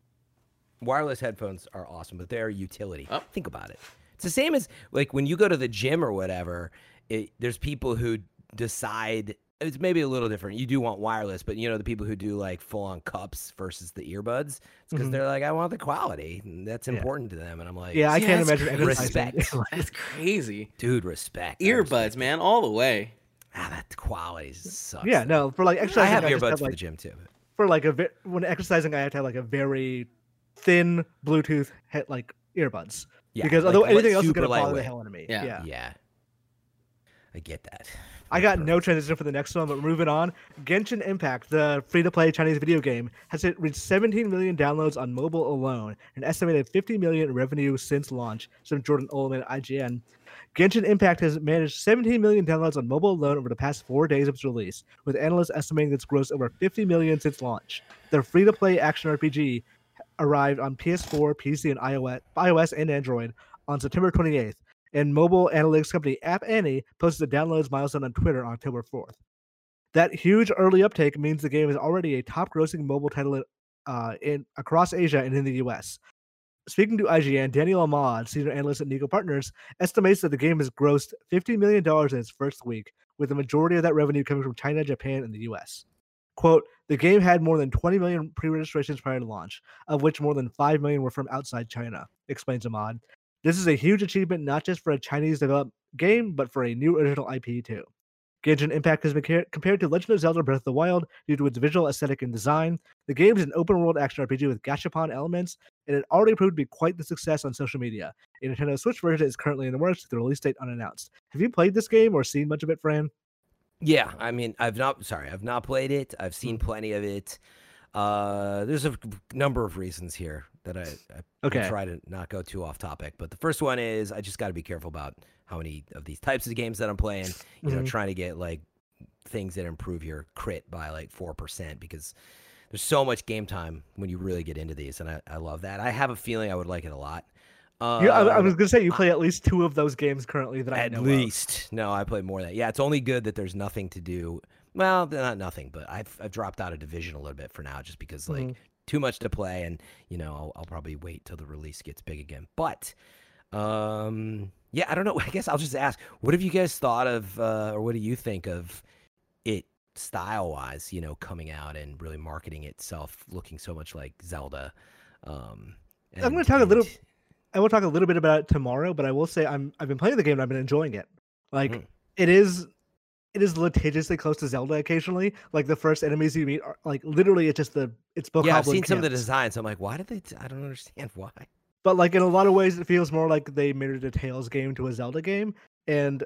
Wireless headphones are awesome, but they're utility. Oh. Think about it. It's the same as like when you go to the gym or whatever. It, there's people who decide it's maybe a little different. You do want wireless, but you know the people who do like full on cups versus the earbuds, it's because Mhm. they're like, I want the quality. And that's Yeah. important to them, and I'm like, Yeah, I Yeah, can't that's imagine crazy. exercising. Respect. That's crazy. dude, respect. I Earbuds, respect. man, all the way. Ah, that quality sucks. Yeah, though. no, for like I exercising, have I just earbuds have, for like, the gym too. for like a ve- when exercising, I have to have like a very thin Bluetooth head like earbuds Yeah, because like, although like, anything else is super gonna bother the lightweight. hell out of me. Yeah. yeah. Yeah, I get that. I got no transition for the next one, but moving on. Genshin Impact, the free-to-play Chinese video game, has hit reached seventeen million downloads on mobile alone, an estimated fifty million in revenue since launch. Some Jordan Ullman at I G N. Genshin Impact has managed seventeen million downloads on mobile alone over the past four days of its release, with analysts estimating it's grossed over fifty million since launch. The free-to-play action R P G arrived on P S four, P C, and iOS, iOS and Android on September twenty-eighth. And mobile analytics company App Annie posted the downloads milestone on Twitter on October fourth. That huge early uptake means the game is already a top-grossing mobile title uh, in across Asia and in the U S. Speaking to I G N, Daniel Ahmad, senior analyst at Nico Partners, estimates that the game has grossed fifty million dollars in its first week, with the majority of that revenue coming from China, Japan, and the U S. Quote, the game had more than twenty million pre-registrations prior to launch, of which more than five million were from outside China, explains Ahmad. This is a huge achievement not just for a Chinese-developed game, but for a new original I P too. Genshin Impact has been ca- compared to Legend of Zelda Breath of the Wild due to its visual aesthetic and design. The game is an open-world action R P G with gachapon elements, and it already proved to be quite the success on social media. A Nintendo Switch version is currently in the works with the release date unannounced. Have you played this game or seen much of it, Fran? Yeah, I mean, I've not. Sorry, I've not played it. I've seen plenty of it. Uh, there's a number of reasons here that I, I Okay. will try to not go too off topic. But the first one is I just got to be careful about how many of these types of games that I'm playing. You know, Mhm. trying to get like things that improve your crit by like four percent because there's so much game time when you really get into these, and I, I love that. I have a feeling I would like it a lot. Uh, You, I, I was gonna say you play at least two of those games currently that I at know least. No, I play more than that. Yeah, it's only good that there's nothing to do. Well, not nothing, but I've, I've dropped out of Division a little bit for now just because, like, Mhm. too much to play, and, you know, I'll, I'll probably wait till the release gets big again. But, um, yeah, I don't know. I guess I'll just ask, what have you guys thought of, uh, or what do you think of it style-wise, you know, coming out and really marketing itself looking so much like Zelda? Um, I'm gonna and- talk a little- and- I will talk a little bit about it tomorrow, but I will say I'm I've been playing the game and I've been enjoying it. Like Mhm. it is it is litigiously close to Zelda occasionally. Like the first enemies you meet are like literally it's just the it's both Yeah, I've seen some of the designs. I'm like, why did they? T- I don't understand why. But like in a lot of ways it feels more like they mirrored a Tales game to a Zelda game. And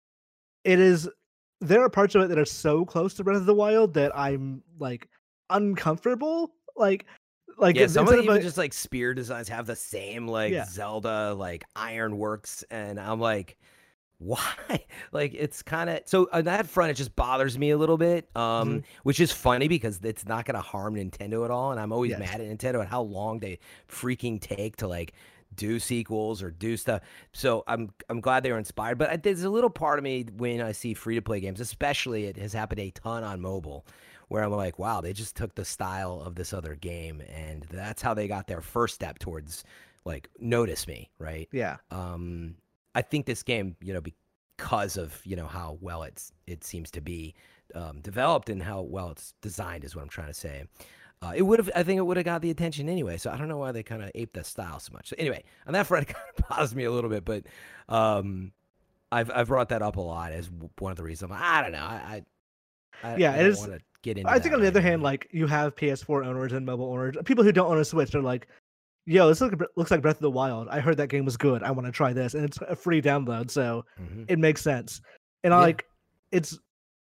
it is there are parts of it that are so close to Breath of the Wild that I'm like uncomfortable. Like like Yeah, some of instead the of even a- just like spear designs have the same like Yeah. Zelda like ironworks, and I'm like, why? Like it's kind of so on that front, it just bothers me a little bit, um, Mm-hmm. which is funny because it's not gonna harm Nintendo at all, and I'm always Yes. mad at Nintendo at how long they freaking take to like do sequels or do stuff. So I'm I'm glad they were inspired, but I- there's a little part of me when I see free to play games, especially it has happened a ton on mobile, where I'm like, wow, they just took the style of this other game, and that's how they got their first step towards like notice me, right? yeah. Um, I think this game, you know, because of you know how well it's it seems to be um, developed and how well it's designed, is what I'm trying to say. Uh, it would have, I think, it would have got the attention anyway. So I don't know why they kind of aped that style so much. So anyway, on that front, it kind of bothers me a little bit, but um, I've I've brought that up a lot as w- one of the reasons. I'm like, I don't know. I, I I- Yeah, I it don't is- want to get into. I think that on the other right hand, now. like you have P S four owners and mobile owners, people who don't own a Switch, they're like, "Yo, this look, looks like Breath of the Wild. I heard that game was good. I want to try this," and it's a free download, so Mhm. it makes sense. And I Yeah. like it's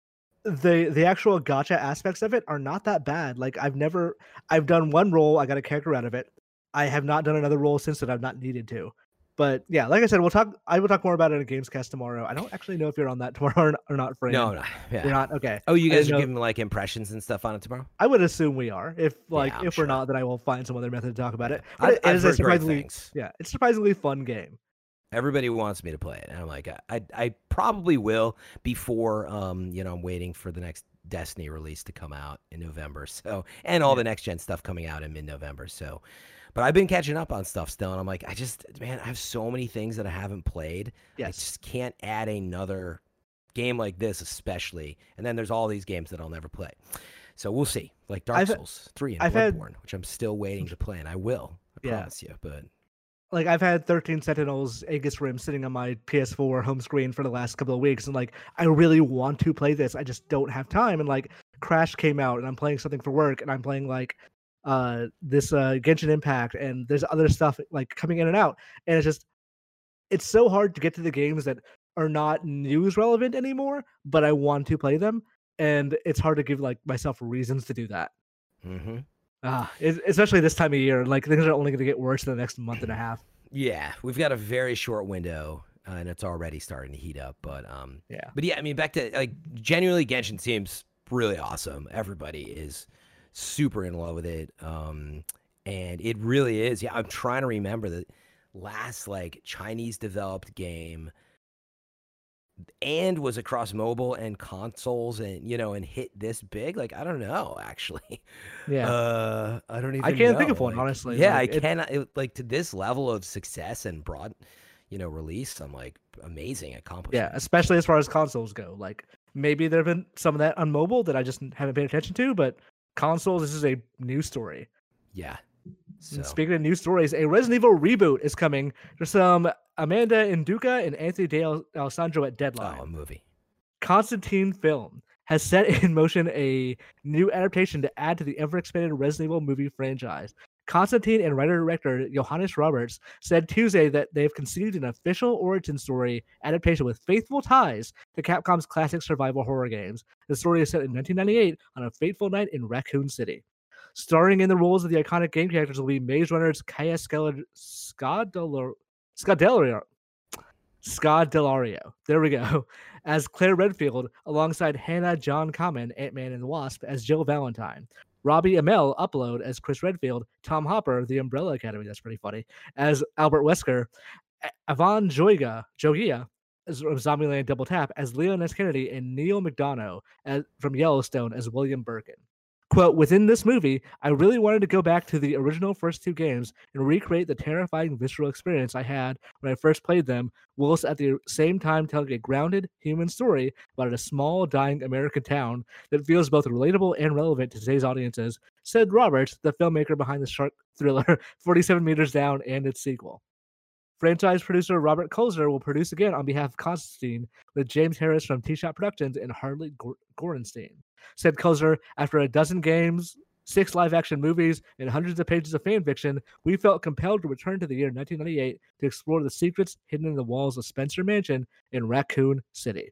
the the actual gotcha aspects of it are not that bad. Like I've never I've done one roll, I got a character out of it. I have not done another roll since that I've not needed to. But yeah, like I said, we'll talk. I will talk more about it in a Gamescast tomorrow. I don't actually know if you're on that tomorrow or, or not, Fran. No, no, yeah. You're not. Okay. Oh, you I guys didn't are know- giving like impressions and stuff on it tomorrow? I would assume we are. If like I'm if sure. we're not, then I will find some other method to talk about it. But I've, it, it I've is a heard great surprisingly things. yeah, it's a surprisingly fun game. Everybody wants me to play it, and I'm like, I, I, I probably will before, um, you know, I'm waiting for the next Destiny release to come out in November. So, and all Yeah. the next gen stuff coming out in mid-November. So, but I've been catching up on stuff still, and I'm like, I just, man, I have so many things that I haven't played. I Yes. just can't add another game like this especially, and then there's all these games that I'll never play. So we'll see. Like Dark I've- Souls three and I've had- Bloodborne, which I'm still waiting to play, and I will. I Yeah. promise you. But Like I've had thirteen Sentinels Aegis Rim sitting on my P S four home screen for the last couple of weeks, and like I really want to play this, I just don't have time. And like Crash came out, and I'm playing something for work, and I'm playing like uh this uh Genshin Impact, and there's other stuff like coming in and out, and it's just it's so hard to get to the games that are not news relevant anymore, but I want to play them, and it's hard to give like myself reasons to do that. mm-hmm. Ah, es- especially this time of year, like things are only going to get worse in the next month and a half. yeah, we've got a very short window, uh, and it's already starting to heat up. But um, Yeah. but yeah, I mean, back to like genuinely, Genshin seems really awesome. Everybody is super in love with it, um, and it really is. Yeah, I'm trying to remember the last like Chinese developed game and was across mobile and consoles, and you know, and hit this big. Like I don't know, actually. Yeah. Uh, I don't even. I can't think know, of one, like- honestly. Yeah, Like, I it- cannot. It, like to this level of success and broad, you know, release. I'm like amazing accomplishment. Yeah, especially as far as consoles go. Like maybe there have been some of that on mobile that I just haven't paid attention to, but consoles, this is a news story. Yeah. So And speaking of news stories, a Resident Evil reboot is coming. There's some Amanda Induca and Anthony De Alessandro at Deadline. oh, a movie. Constantine Film has set in motion a new adaptation to add to the ever-expanded Resident Evil movie franchise. Constantine and writer-director Johannes Roberts said Tuesday that they've conceived an official origin story adaptation with faithful ties to Capcom's classic survival horror games. The story is set in nineteen ninety-eight on a fateful night in Raccoon City. Starring in the roles of the iconic game characters will be Maze Runner's Kaya Scala- Scadel- Scadelario. Scadelario. There we go. As Claire Redfield, alongside Hannah John Kamen, Ant-Man and the Wasp, as Jill Valentine. Robbie Amell Upload as Chris Redfield, Tom Hopper, The Umbrella Academy, that's pretty funny, as Albert Wesker, A- Yvonne Joiga, Jogia, as from Zombieland Double Tap, as Leon S. Kennedy, and Neil McDonough as, from Yellowstone as William Birkin. Quote, within this movie, I really wanted to go back to the original first two games and recreate the terrifying visceral experience I had when I first played them, whilst at the same time telling a grounded human story about a small, dying American town that feels both relatable and relevant to today's audiences, said Roberts, the filmmaker behind the shark thriller forty-seven Meters Down and its sequel. Franchise producer Robert Kulzer will produce again on behalf of Constantine with James Harris from T-Shot Productions and Harley Gor- Gorenstein. Said Kulzer, after a dozen games, six live-action movies, and hundreds of pages of fan fiction, we felt compelled to return to the year nineteen ninety-eight to explore the secrets hidden in the walls of Spencer Mansion in Raccoon City.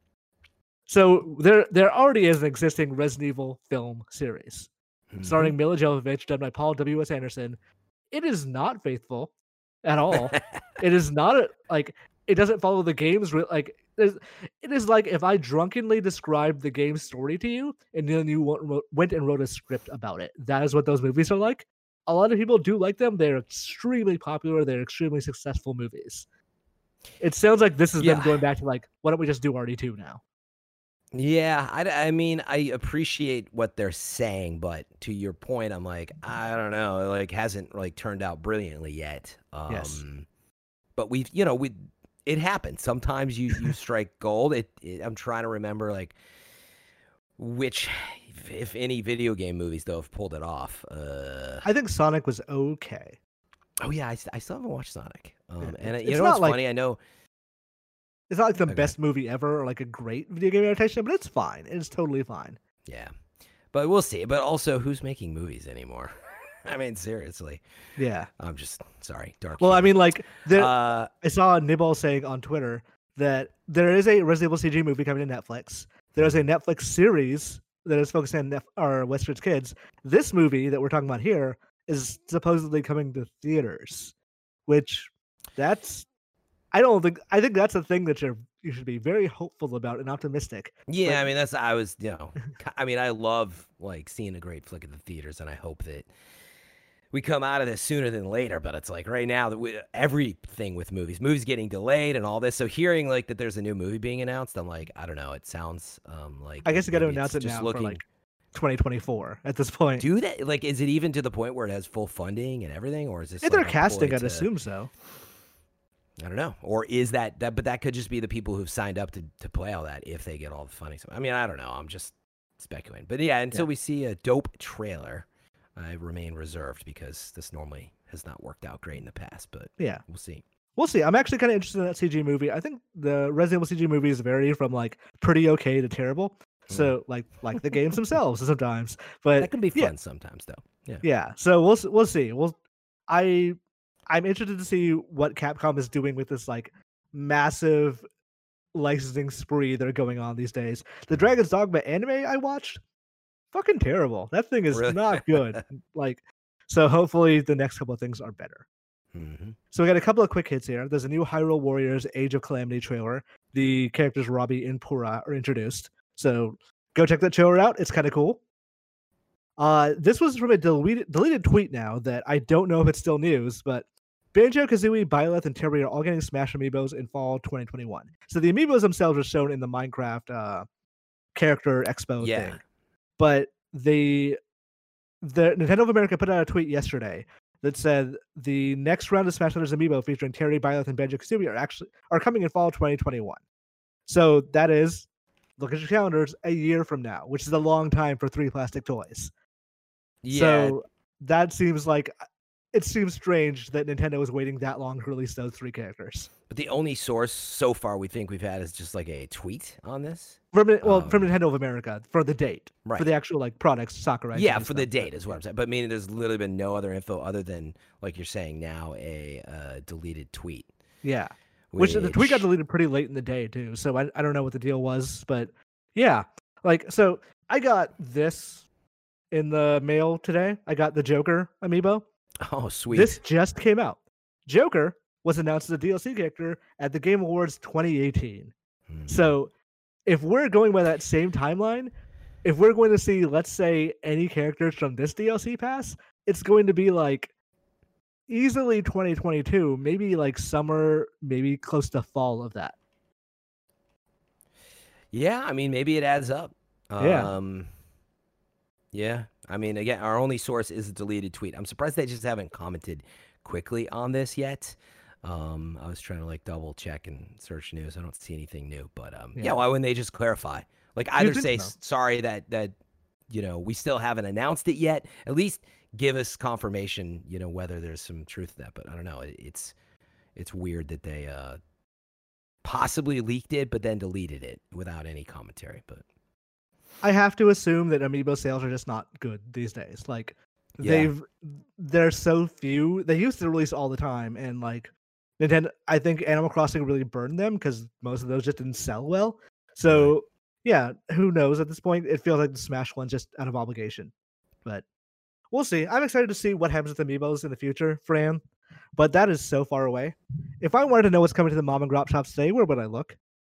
So there, there already is an existing Resident Evil film series Mhm. starring Mila Jovovich, done by Paul W S. Anderson. It is not faithful at all. It is not a, like it doesn't follow the game's re- like. There's, it is like if I drunkenly described the game's story to you, and then you went, wrote, went and wrote a script about it. That is what those movies are like. A lot of people do like them. They're extremely popular. They're extremely successful movies. It sounds like this is them Yeah. going back to like, why don't we just do R D two now? Yeah, I, I mean, I appreciate what they're saying, but to your point, I'm like, I don't know, it, like hasn't like turned out brilliantly yet. Um, Yes. But we've, you know, we it happens. Sometimes you you strike gold. It, it. I'm trying to remember like which, if, if any, video game movies though have pulled it off. Uh, I think Sonic was okay. oh yeah, I, s- I still haven't watched Sonic. Um, Yeah, and it's- you it's know not what's like- funny? I know. It's not like the Okay. best movie ever or like a great video game adaptation, but it's fine. It's totally fine. Yeah, but we'll see. But also, who's making movies anymore? I mean, seriously. Yeah. I'm just sorry. Dark. Well, I humor. mean, like, there, uh, I saw Nibble saying on Twitter that there is a Resident Evil C G movie coming to Netflix. There is a Netflix series that is focusing on Nef- our Westridge kids. This movie that we're talking about here is supposedly coming to theaters, which that's I don't think I think that's a thing that you're you should be very hopeful about and optimistic. yeah, Like- I mean that's I was you know ki- I mean I love like seeing a great flick at the theaters, and I hope that we come out of this sooner than later. But it's like right now that we, everything with movies, movies getting delayed and all this. So hearing like that there's a new movie being announced, I'm like I don't know. It sounds um like I guess you got to maybe announce it's it just now looking. for like twenty twenty-four at this point. Do that like is it even to the point where it has full funding and everything, or is this If they're like a casting, ploy I'd to- assume so. I don't know. Or is that, that, but that could just be the people who've signed up to, to play all that if they get all the funding. I mean, I don't know. I'm just speculating. But yeah, until yeah. we see a dope trailer, I remain reserved because this normally has not worked out great in the past. But yeah, we'll see. We'll see. I'm actually kind of interested in that C G movie. I think the Resident Evil C G movies vary from like pretty okay to terrible. So like like the games themselves sometimes. But that can be fun yeah. sometimes though. Yeah. Yeah. So we'll we'll see. We'll I I'm interested to see what Capcom is doing with this like massive licensing spree that are going on these days. The Dragon's Dogma anime I watched, fucking terrible. That thing is really? not good. Like, so hopefully the next couple of things are better. Mm-hmm. So we got a couple of quick hits here. There's a new Hyrule Warriors Age of Calamity trailer. The characters Robbie and Pura are introduced. So go check that trailer out. It's kind of cool. Uh, this was from a deleted, deleted tweet now that I don't know if it's still news, but Banjo-Kazooie, Byleth, and Terry are all getting Smash Amiibos in fall twenty twenty-one. So the Amiibos themselves are shown in the Minecraft uh, character expo yeah. thing. But the, the Nintendo of America put out a tweet yesterday that said the next round of Smash Brothers Amiibo featuring Terry, Byleth, and Banjo-Kazooie are actually are coming in fall twenty twenty-one. So that is, look at your calendars, a year from now, which is a long time for three plastic toys. Yeah. So that seems like it seems strange that Nintendo is waiting that long to release those three characters. But the only source so far we think we've had is just like a tweet on this. From well, um, from Nintendo of America for the date, right? For the actual like products, Sakurai. Yeah, for the date is what I'm saying. But meaning there's literally been no other info other than like you're saying now a uh, deleted tweet. Yeah, which... which the tweet got deleted pretty late in the day too. So I I don't know what the deal was, but yeah, like so I got this in the mail today. I got the Joker amiibo. Oh, sweet. This just came out. Joker was announced as a D L C character at the Game Awards twenty eighteen. Mm-hmm. So if we're going by that same timeline, if we're going to see, let's say, any characters from this D L C pass, it's going to be like easily twenty twenty-two, maybe like summer, maybe close to fall of that. Yeah, I mean, maybe it adds up. Yeah. Um, yeah, I mean, again, our only source is a deleted tweet. I'm surprised they just haven't commented quickly on this yet. Um, I was trying to like double check and search news. I don't see anything new, but um, yeah. yeah, why wouldn't they just clarify? Like either say so. sorry that that you know we still haven't announced it yet. At least give us confirmation, you know, whether there's some truth to that. But I don't know. It, it's it's weird that they uh possibly leaked it, but then deleted it without any commentary. But I have to assume that Amiibo sales are just not good these days. Like yeah. they've, they're so few. They used to release all the time, and like Nintendo, I think Animal Crossing really burned them because most of those just didn't sell well. So right. yeah, who knows at this point? It feels like the Smash one's just out of obligation, but we'll see. I'm excited to see what happens with Amiibos in the future, Fran. But that is so far away. If I wanted to know what's coming to the mom and grop shops today, where would I look?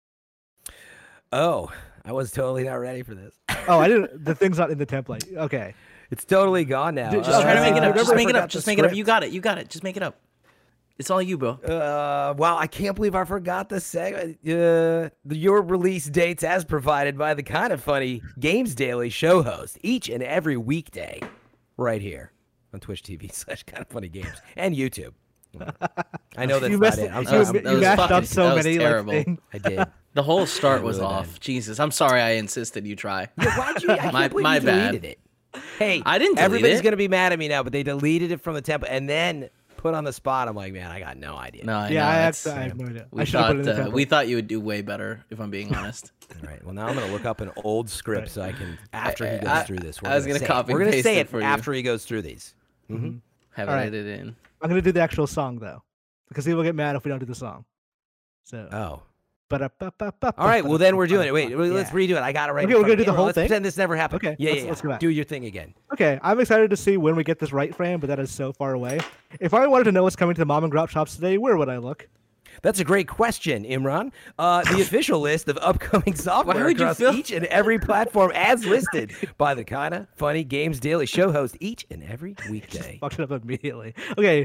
Oh, I was totally not ready for this. Oh, I didn't. The thing's not in the template. Okay, it's totally gone now. Dude, just uh, try to make it up. Just make it up. Just make it up. You got it. You got it. Just make it up. It's all you, bro. Uh, wow, I can't believe I forgot the segment. Uh, your release dates as provided by the Kind of Funny Games Daily show host each and every weekday, right here on Twitch T V slash Kind of Funny Games and YouTube. I know that's you not messed, it. I'm you, sorry. you mashed fucking, up so many. Terrible. Like, I did. The whole start was really off. did. Jesus, I'm sorry. I insisted you try. Yeah, why'd you? I can't my believe my you deleted bad. it. Hey, I didn't. Delete everybody's it. gonna be mad at me now, but they deleted it from the template and then put on the spot. I'm like, man, I got no idea. No, I yeah, know, I, it's, actually, I have no idea. We I should have thought put it in the uh, template. we thought you would do way better. If I'm being honest. All right. Well, now I'm gonna look up an old script Right. so I can after he goes I, through this. I was gonna, gonna copy. It. We're and gonna paste say it it for after you. he goes through these. Mm-hmm. Have All it right. edited in. I'm gonna do the actual song though, because he will get mad if we don't do the song. So. Oh. All right, well then we're doing it. Wait, let's redo it. I got it right. Okay, we're gonna do the whole let's thing. Pretend this never happened. Okay, yeah, let's, yeah. yeah. let's go back. Do your thing again. Okay, I'm excited to see when we get this right, Fran, but that is so far away. If I wanted to know what's coming to the mom and grop shops today, where would I look? That's a great question, Imran. Uh, the official list of upcoming software across feel- each and every platform as listed by the Kinda Funny Games Daily show host each and every weekday. Fucked it up immediately. Okay.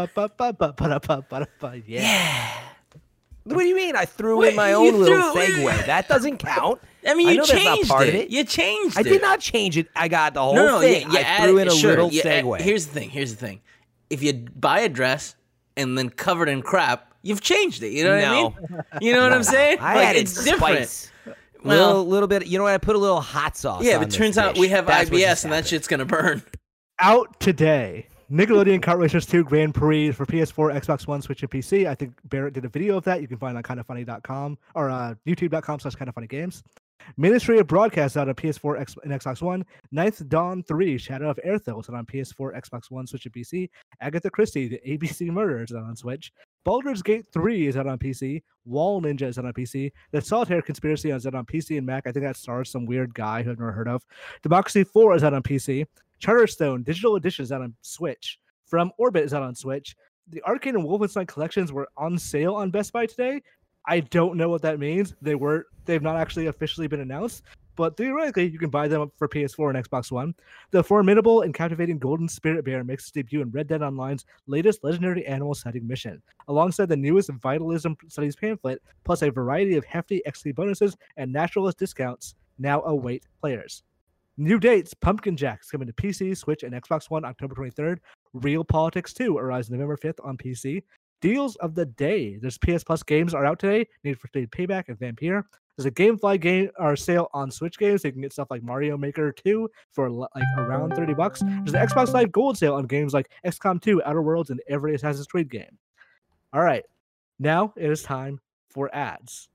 Yeah. Yeah. What do you mean? I threw Wait, in my you own little threw- segue. That doesn't count. I mean, you I know changed that's not part it. of it. You changed I it. did not change it. I got the whole no, no, thing. You, you I added, threw in a sure, little you add- segue. here's the thing. Here's the thing. If you buy a dress and then covered in crap, you've changed it. You know what No. I mean? You know what I'm saying? I like added it's different. spice. Well- little, little bit. You know what? I put a little hot sauce. Yeah, on but it this turns out dish. we have That's what I B S just and that happened. shit's gonna burn. Out today. Nickelodeon Kart Racers two Grand Prix for P S four, Xbox One, Switch, and P C. I think Barrett did a video of that. You can find it on kind of funny dot com or uh, youtube.com slash kind of funny games. Ministry of Broadcast out on P S four X- and Xbox One. Ninth Dawn three Shadow of Airthel is out on P S four, Xbox One, Switch, and P C. Agatha Christie, the A B C Murder is out on Switch. Baldur's Gate three is out on P C. Wall Ninja is out on P C. The Solitaire Conspiracy is out on P C and Mac. I think that stars some weird guy who I've never heard of. Democracy four is out on P C. Charterstone Digital Edition is out on Switch. From Orbit is out on Switch. The Arcane and Wolfenstein collections were on sale on Best Buy today. I don't know what that means. They were they've not actually officially been announced, but theoretically you can buy them for P S four and Xbox One. The formidable and captivating Golden Spirit Bear makes its debut in Red Dead Online's latest legendary animal sighting mission, alongside the newest Vitalism Studies pamphlet, plus a variety of hefty X P bonuses and naturalist discounts now await players. New dates: Pumpkin Jacks coming to P C, Switch, and Xbox One October twenty-third. Real Politics two arrives November fifth on P C. Deals of the day: there's P S Plus games are out today. Need for Speed Payback and Vampire. There's a GameFly game or sale on Switch games, so you can get stuff like Mario Maker two for like around thirty bucks. There's an Xbox Live Gold sale on games like X COM two, Outer Worlds, and every Assassin's Creed game. All right, now it is time for ads.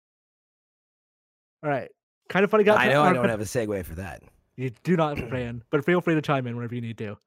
All right, kind of funny. Got I know I don't have a segue for that. You do not, Fran, but feel free to chime in whenever you need to.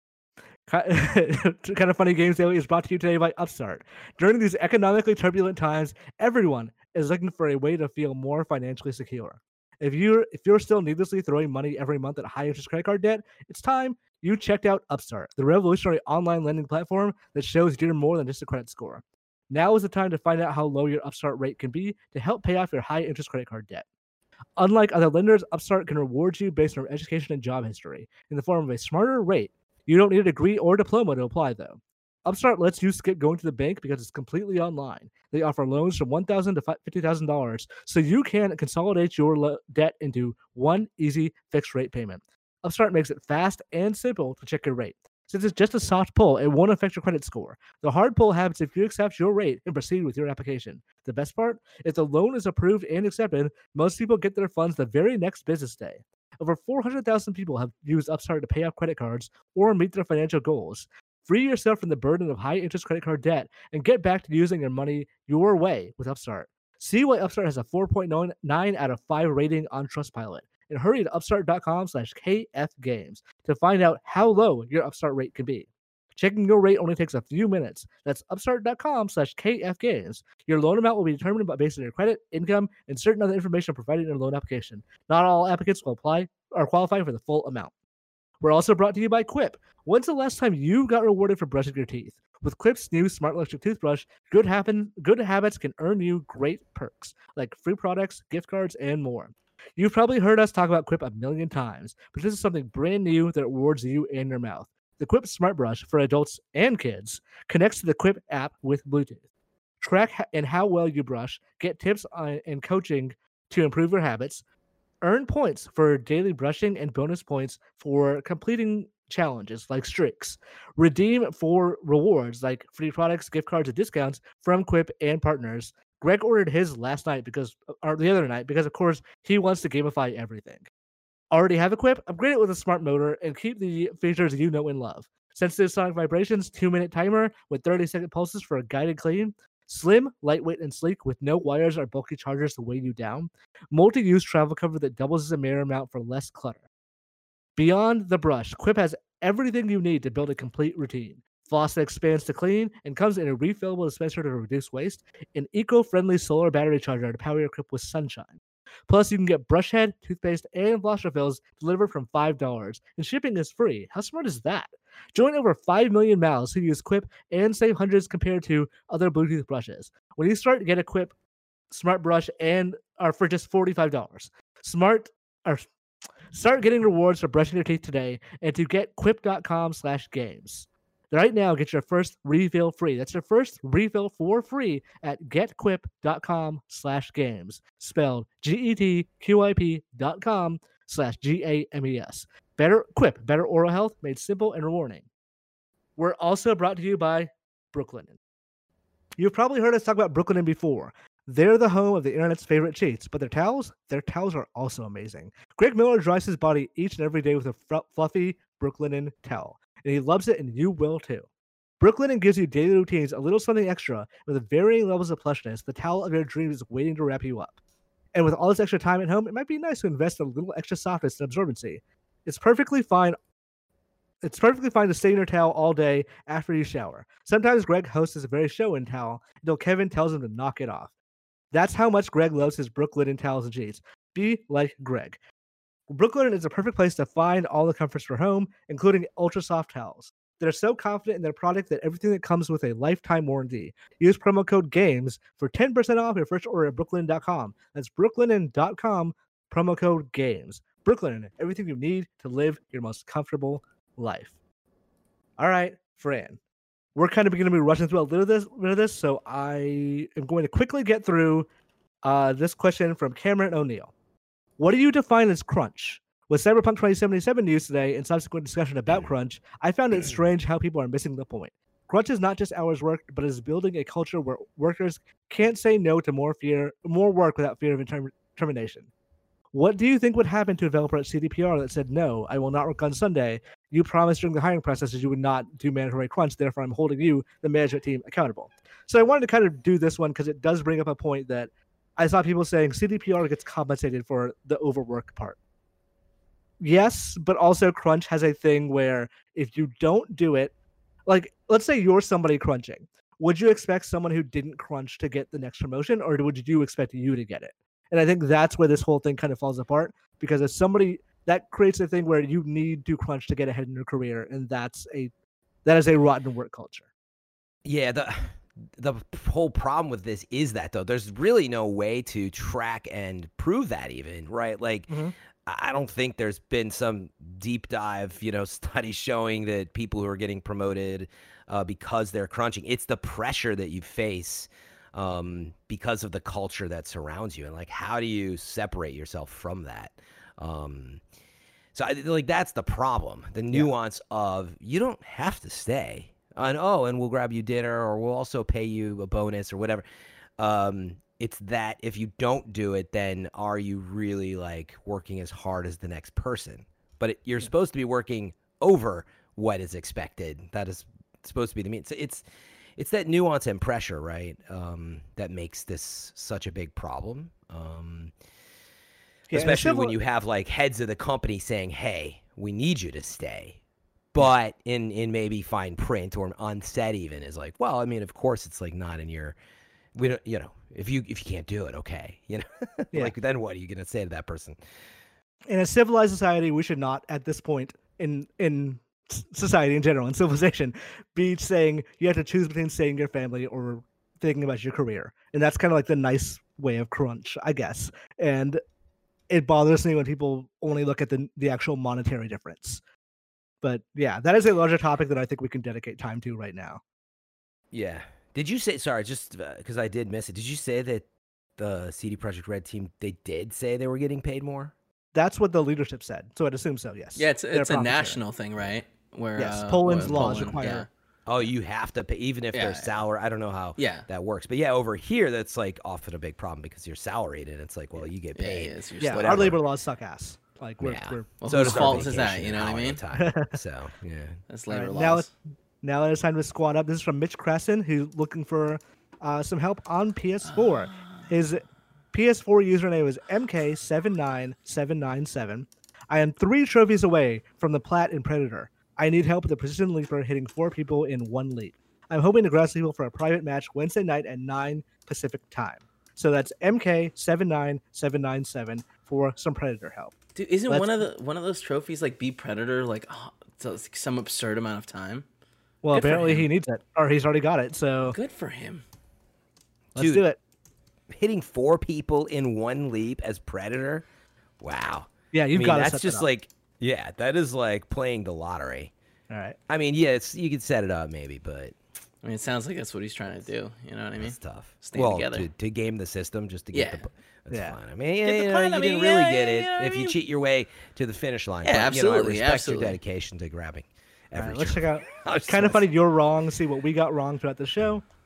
Kind of Funny Games Daily is brought to you today by Upstart. During these economically turbulent times, everyone is looking for a way to feel more financially secure. If you're if you're still needlessly throwing money every month at high interest credit card debt, it's time you checked out Upstart, the revolutionary online lending platform that shows you're more than just a credit score. Now is the time to find out how low your Upstart rate can be to help pay off your high interest credit card debt. Unlike other lenders, Upstart can reward you based on education and job history in the form of a smarter rate. You don't need a degree or diploma to apply, though. Upstart lets you skip going to the bank because it's completely online. They offer loans from one thousand dollars to fifty thousand dollars, so you can consolidate your lo- debt into one easy fixed rate payment. Upstart makes it fast and simple to check your rate. Since it's just a soft pull, it won't affect your credit score. The hard pull happens if you accept your rate and proceed with your application. The best part? If the loan is approved and accepted, most people get their funds the very next business day. Over four hundred thousand people have used Upstart to pay off credit cards or meet their financial goals. Free yourself from the burden of high-interest credit card debt and get back to using your money your way with Upstart. See why Upstart has a four point nine out of five rating on Trustpilot. And hurry to upstart.com slash kfgames to find out how low your Upstart rate can be. Checking your rate only takes a few minutes. That's upstart.com slash kfgames. Your loan amount will be determined by based on your credit, income, and certain other information provided in a loan application. Not all applicants will apply or qualify for the full amount. We're also brought to you by Quip. When's the last time you got rewarded for brushing your teeth? With Quip's new smart electric toothbrush, good, happen, good habits can earn you great perks, like free products, gift cards, and more. You've probably heard us talk about Quip a million times, but this is something brand new that rewards you and your mouth. The Quip Smart Brush for adults and kids connects to the Quip app with Bluetooth. Track and how well you brush, get tips on, and coaching to improve your habits, earn points for daily brushing and bonus points for completing challenges like streaks. Redeem for rewards like free products, gift cards, and discounts from Quip and partners. Greg ordered his last night because, or the other night, because of course he wants to gamify everything. Already have a Quip? Upgrade it with a smart motor and keep the features you know and love. Sensitive sonic vibrations, two minute timer with thirty second pulses for a guided clean. Slim, lightweight, and sleek with no wires or bulky chargers to weigh you down. Multi-use travel cover that doubles as a mirror mount for less clutter. Beyond the brush, Quip has everything you need to build a complete routine. Floss that expands to clean and comes in a refillable dispenser to reduce waste, an eco-friendly solar battery charger to power your Quip with sunshine. Plus, you can get brush head, toothpaste, and floss refills delivered from five dollars, and shipping is free. How smart is that? Join over five million mouths who use Quip and save hundreds compared to other Bluetooth brushes. When you start, get a Quip smart brush and are for just forty-five dollars. Smart or start getting rewards for brushing your teeth today, and to get quip.com slash games. Right now, get your first refill free. That's your first refill for free at getquip.com slash games. Spelled G-E-T-Q-I-P dot com slash G-A-M-E-S. Better Quip, better oral health made simple and rewarding. We're also brought to you by Brooklinen. You've probably heard us talk about Brooklinen before. They're the home of the internet's favorite cheats, but their towels, their towels are also amazing. Greg Miller dries his body each and every day with a fr- fluffy Brooklinen towel, and he loves it, and you will too. Brooklinen gives you daily routines a little something extra with varying levels of plushness. The towel of your dreams is waiting to wrap you up. And with all this extra time at home, it might be nice to invest in a little extra softness and absorbency. It's perfectly fine. It's perfectly fine to stay in your towel all day after you shower. Sometimes Greg hosts his very show in towel until Kevin tells him to knock it off. That's how much Greg loves his Brooklinen towels and sheets. Be like Greg. Brooklinen is a perfect place to find all the comforts for home, including ultra soft towels. They're so confident in their product that everything that comes with a lifetime warranty. Use promo code GAMES for ten percent off your first order at brooklinen dot com. That's brooklinen dot com, promo code GAMES. Brooklinen, everything you need to live your most comfortable life. All right, Fran. We're kind of going to be rushing through a little of this, little of this, so I am going to quickly get through uh, this question from Cameron O'Neill. What do you define as crunch? With Cyberpunk twenty seventy-seven news today and subsequent discussion about crunch, I found it strange how people are missing the point. Crunch is not just hours worked, but is building a culture where workers can't say no to more fear, more work without fear of term- termination. What do you think would happen to a developer at C D P R that said, no, I will not work on Sunday? You promised during the hiring process that you would not do mandatory crunch, therefore I'm holding you, the management team, accountable. So I wanted to kind of do this one because it does bring up a point that I saw people saying C D P R gets compensated for the overwork part. Yes, but also crunch has a thing where if you don't do it, like let's say you're somebody crunching, would you expect someone who didn't crunch to get the next promotion, or would you expect you to get it? And I think that's where this whole thing kind of falls apart, because as somebody that creates a thing where you need to crunch to get ahead in your career, and that's a that is a rotten work culture. Yeah, the the whole problem with this is that though there's really no way to track and prove that even, right? Like mm-hmm. I don't think there's been some deep dive, you know, study showing that people who are getting promoted uh, because they're crunching. It's the pressure that you face um, because of the culture that surrounds you. And like, how do you separate yourself from that? Um, so I, like, that's the problem. The nuance yeah. of you don't have to stay and, oh, and we'll grab you dinner or we'll also pay you a bonus or whatever. Um, It's that if you don't do it, then are you really like working as hard as the next person? But it, you're yeah. supposed to be working over what is expected. That is supposed to be the mean. So it's it's that nuance and pressure, right? Um, that makes this such a big problem. Um, yeah, especially when you have like heads of the company saying, "Hey, we need you to stay," but in in maybe fine print or on set even is like, well, I mean, of course, it's like not in your we don't, you know. If you if you can't do it, okay, you know, yeah. like then what are you gonna say to that person? In a civilized society, we should not, at this point in in society in general, in civilization, be saying you have to choose between saving your family or thinking about your career, and that's kind of like the nice way of crunch, I guess. And it bothers me when people only look at the the actual monetary difference. But yeah, that is a larger topic that I think we can dedicate time to right now. Yeah. Did you say, sorry, just because uh, I did miss it, did you say that the C D Projekt Red team, they did say they were getting paid more? That's what the leadership said, so I'd assume so, yes. Yeah, it's it's a national thing, right? Where Yes, uh, Poland's where laws Poland, require... Yeah. Oh, you have to pay, even if yeah, they're salary. I don't know how yeah. that works. But yeah, over here, that's like often a big problem because you're salaried, and it's like, well, you get paid. Yeah, yeah, yeah our labor laws suck ass. Like we're, yeah. we're well, so whose fault is that? You know what I mean? So yeah, that's labor right, laws. Now it's, now it's time to squad up. This is from Mitch Cresson, who's looking for uh, some help on P S four. His P S four username is M K seven nine seven nine seven. I am three trophies away from the Plat in Predator. I need help with the Precision Leaper hitting four people in one leap. I'm hoping to grasp people for a private match Wednesday night at nine Pacific time. So that's M K seven nine seven nine seven for some Predator help. Dude, isn't Let's, one of the one of those trophies like be Predator like, oh, so it's like some absurd amount of time? Well, Good apparently he needs it, or he's already got it. So good for him. Let's Dude, do it. Hitting four people in one leap as Predator. Wow. Yeah, you've I mean, got to that's set just that up. like yeah, that is like playing the lottery. All right. I mean, yeah, it's you could set it up maybe, but I mean, it sounds like that's what he's trying to do. You know what I mean? It's tough. Staying well, together. To, to game the system just to get yeah. the. That's yeah. fine. I mean, yeah, Get the you, know, point, you I mean, didn't really yeah, get it yeah, if I you mean... cheat your way to the finish line. Yeah, but, absolutely. You know, I respect absolutely. your dedication to grabbing every. Right, let's check out. It's kind of funny. You're wrong. See what we got wrong throughout the show.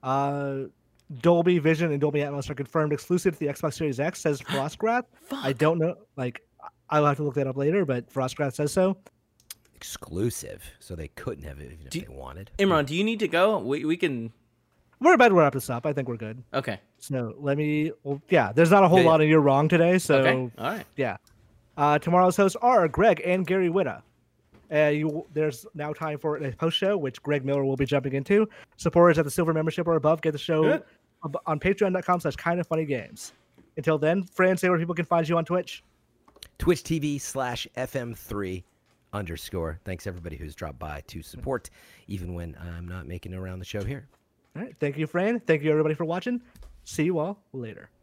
Uh, Dolby Vision and Dolby Atmos are confirmed exclusive to the Xbox Series X, says Frostgraph. I don't know. Like, I'll have to look that up later, but Frostgraph says so. Exclusive, so they couldn't have it even if Do- they wanted. Imran, do you need to go? We we can. We're about to wrap this up. I think we're good. Okay. So let me. Well, yeah, there's not a whole Yeah, yeah. lot of you're wrong today. So Okay. All right. yeah. Uh, tomorrow's hosts are Greg and Gary Whitta. Uh, you, there's now time for a post show, which Greg Miller will be jumping into. Supporters at the silver membership or above get the show Good. ab- on patreon.com slash kind of funny games. Until then, Fran, say where people can find you on Twitch. Twitch T V slash F M three underscore. Thanks everybody who's dropped by to support, even when I'm not making it around the show here. All right. Thank you, Fran. Thank you, everybody, for watching. See you all later.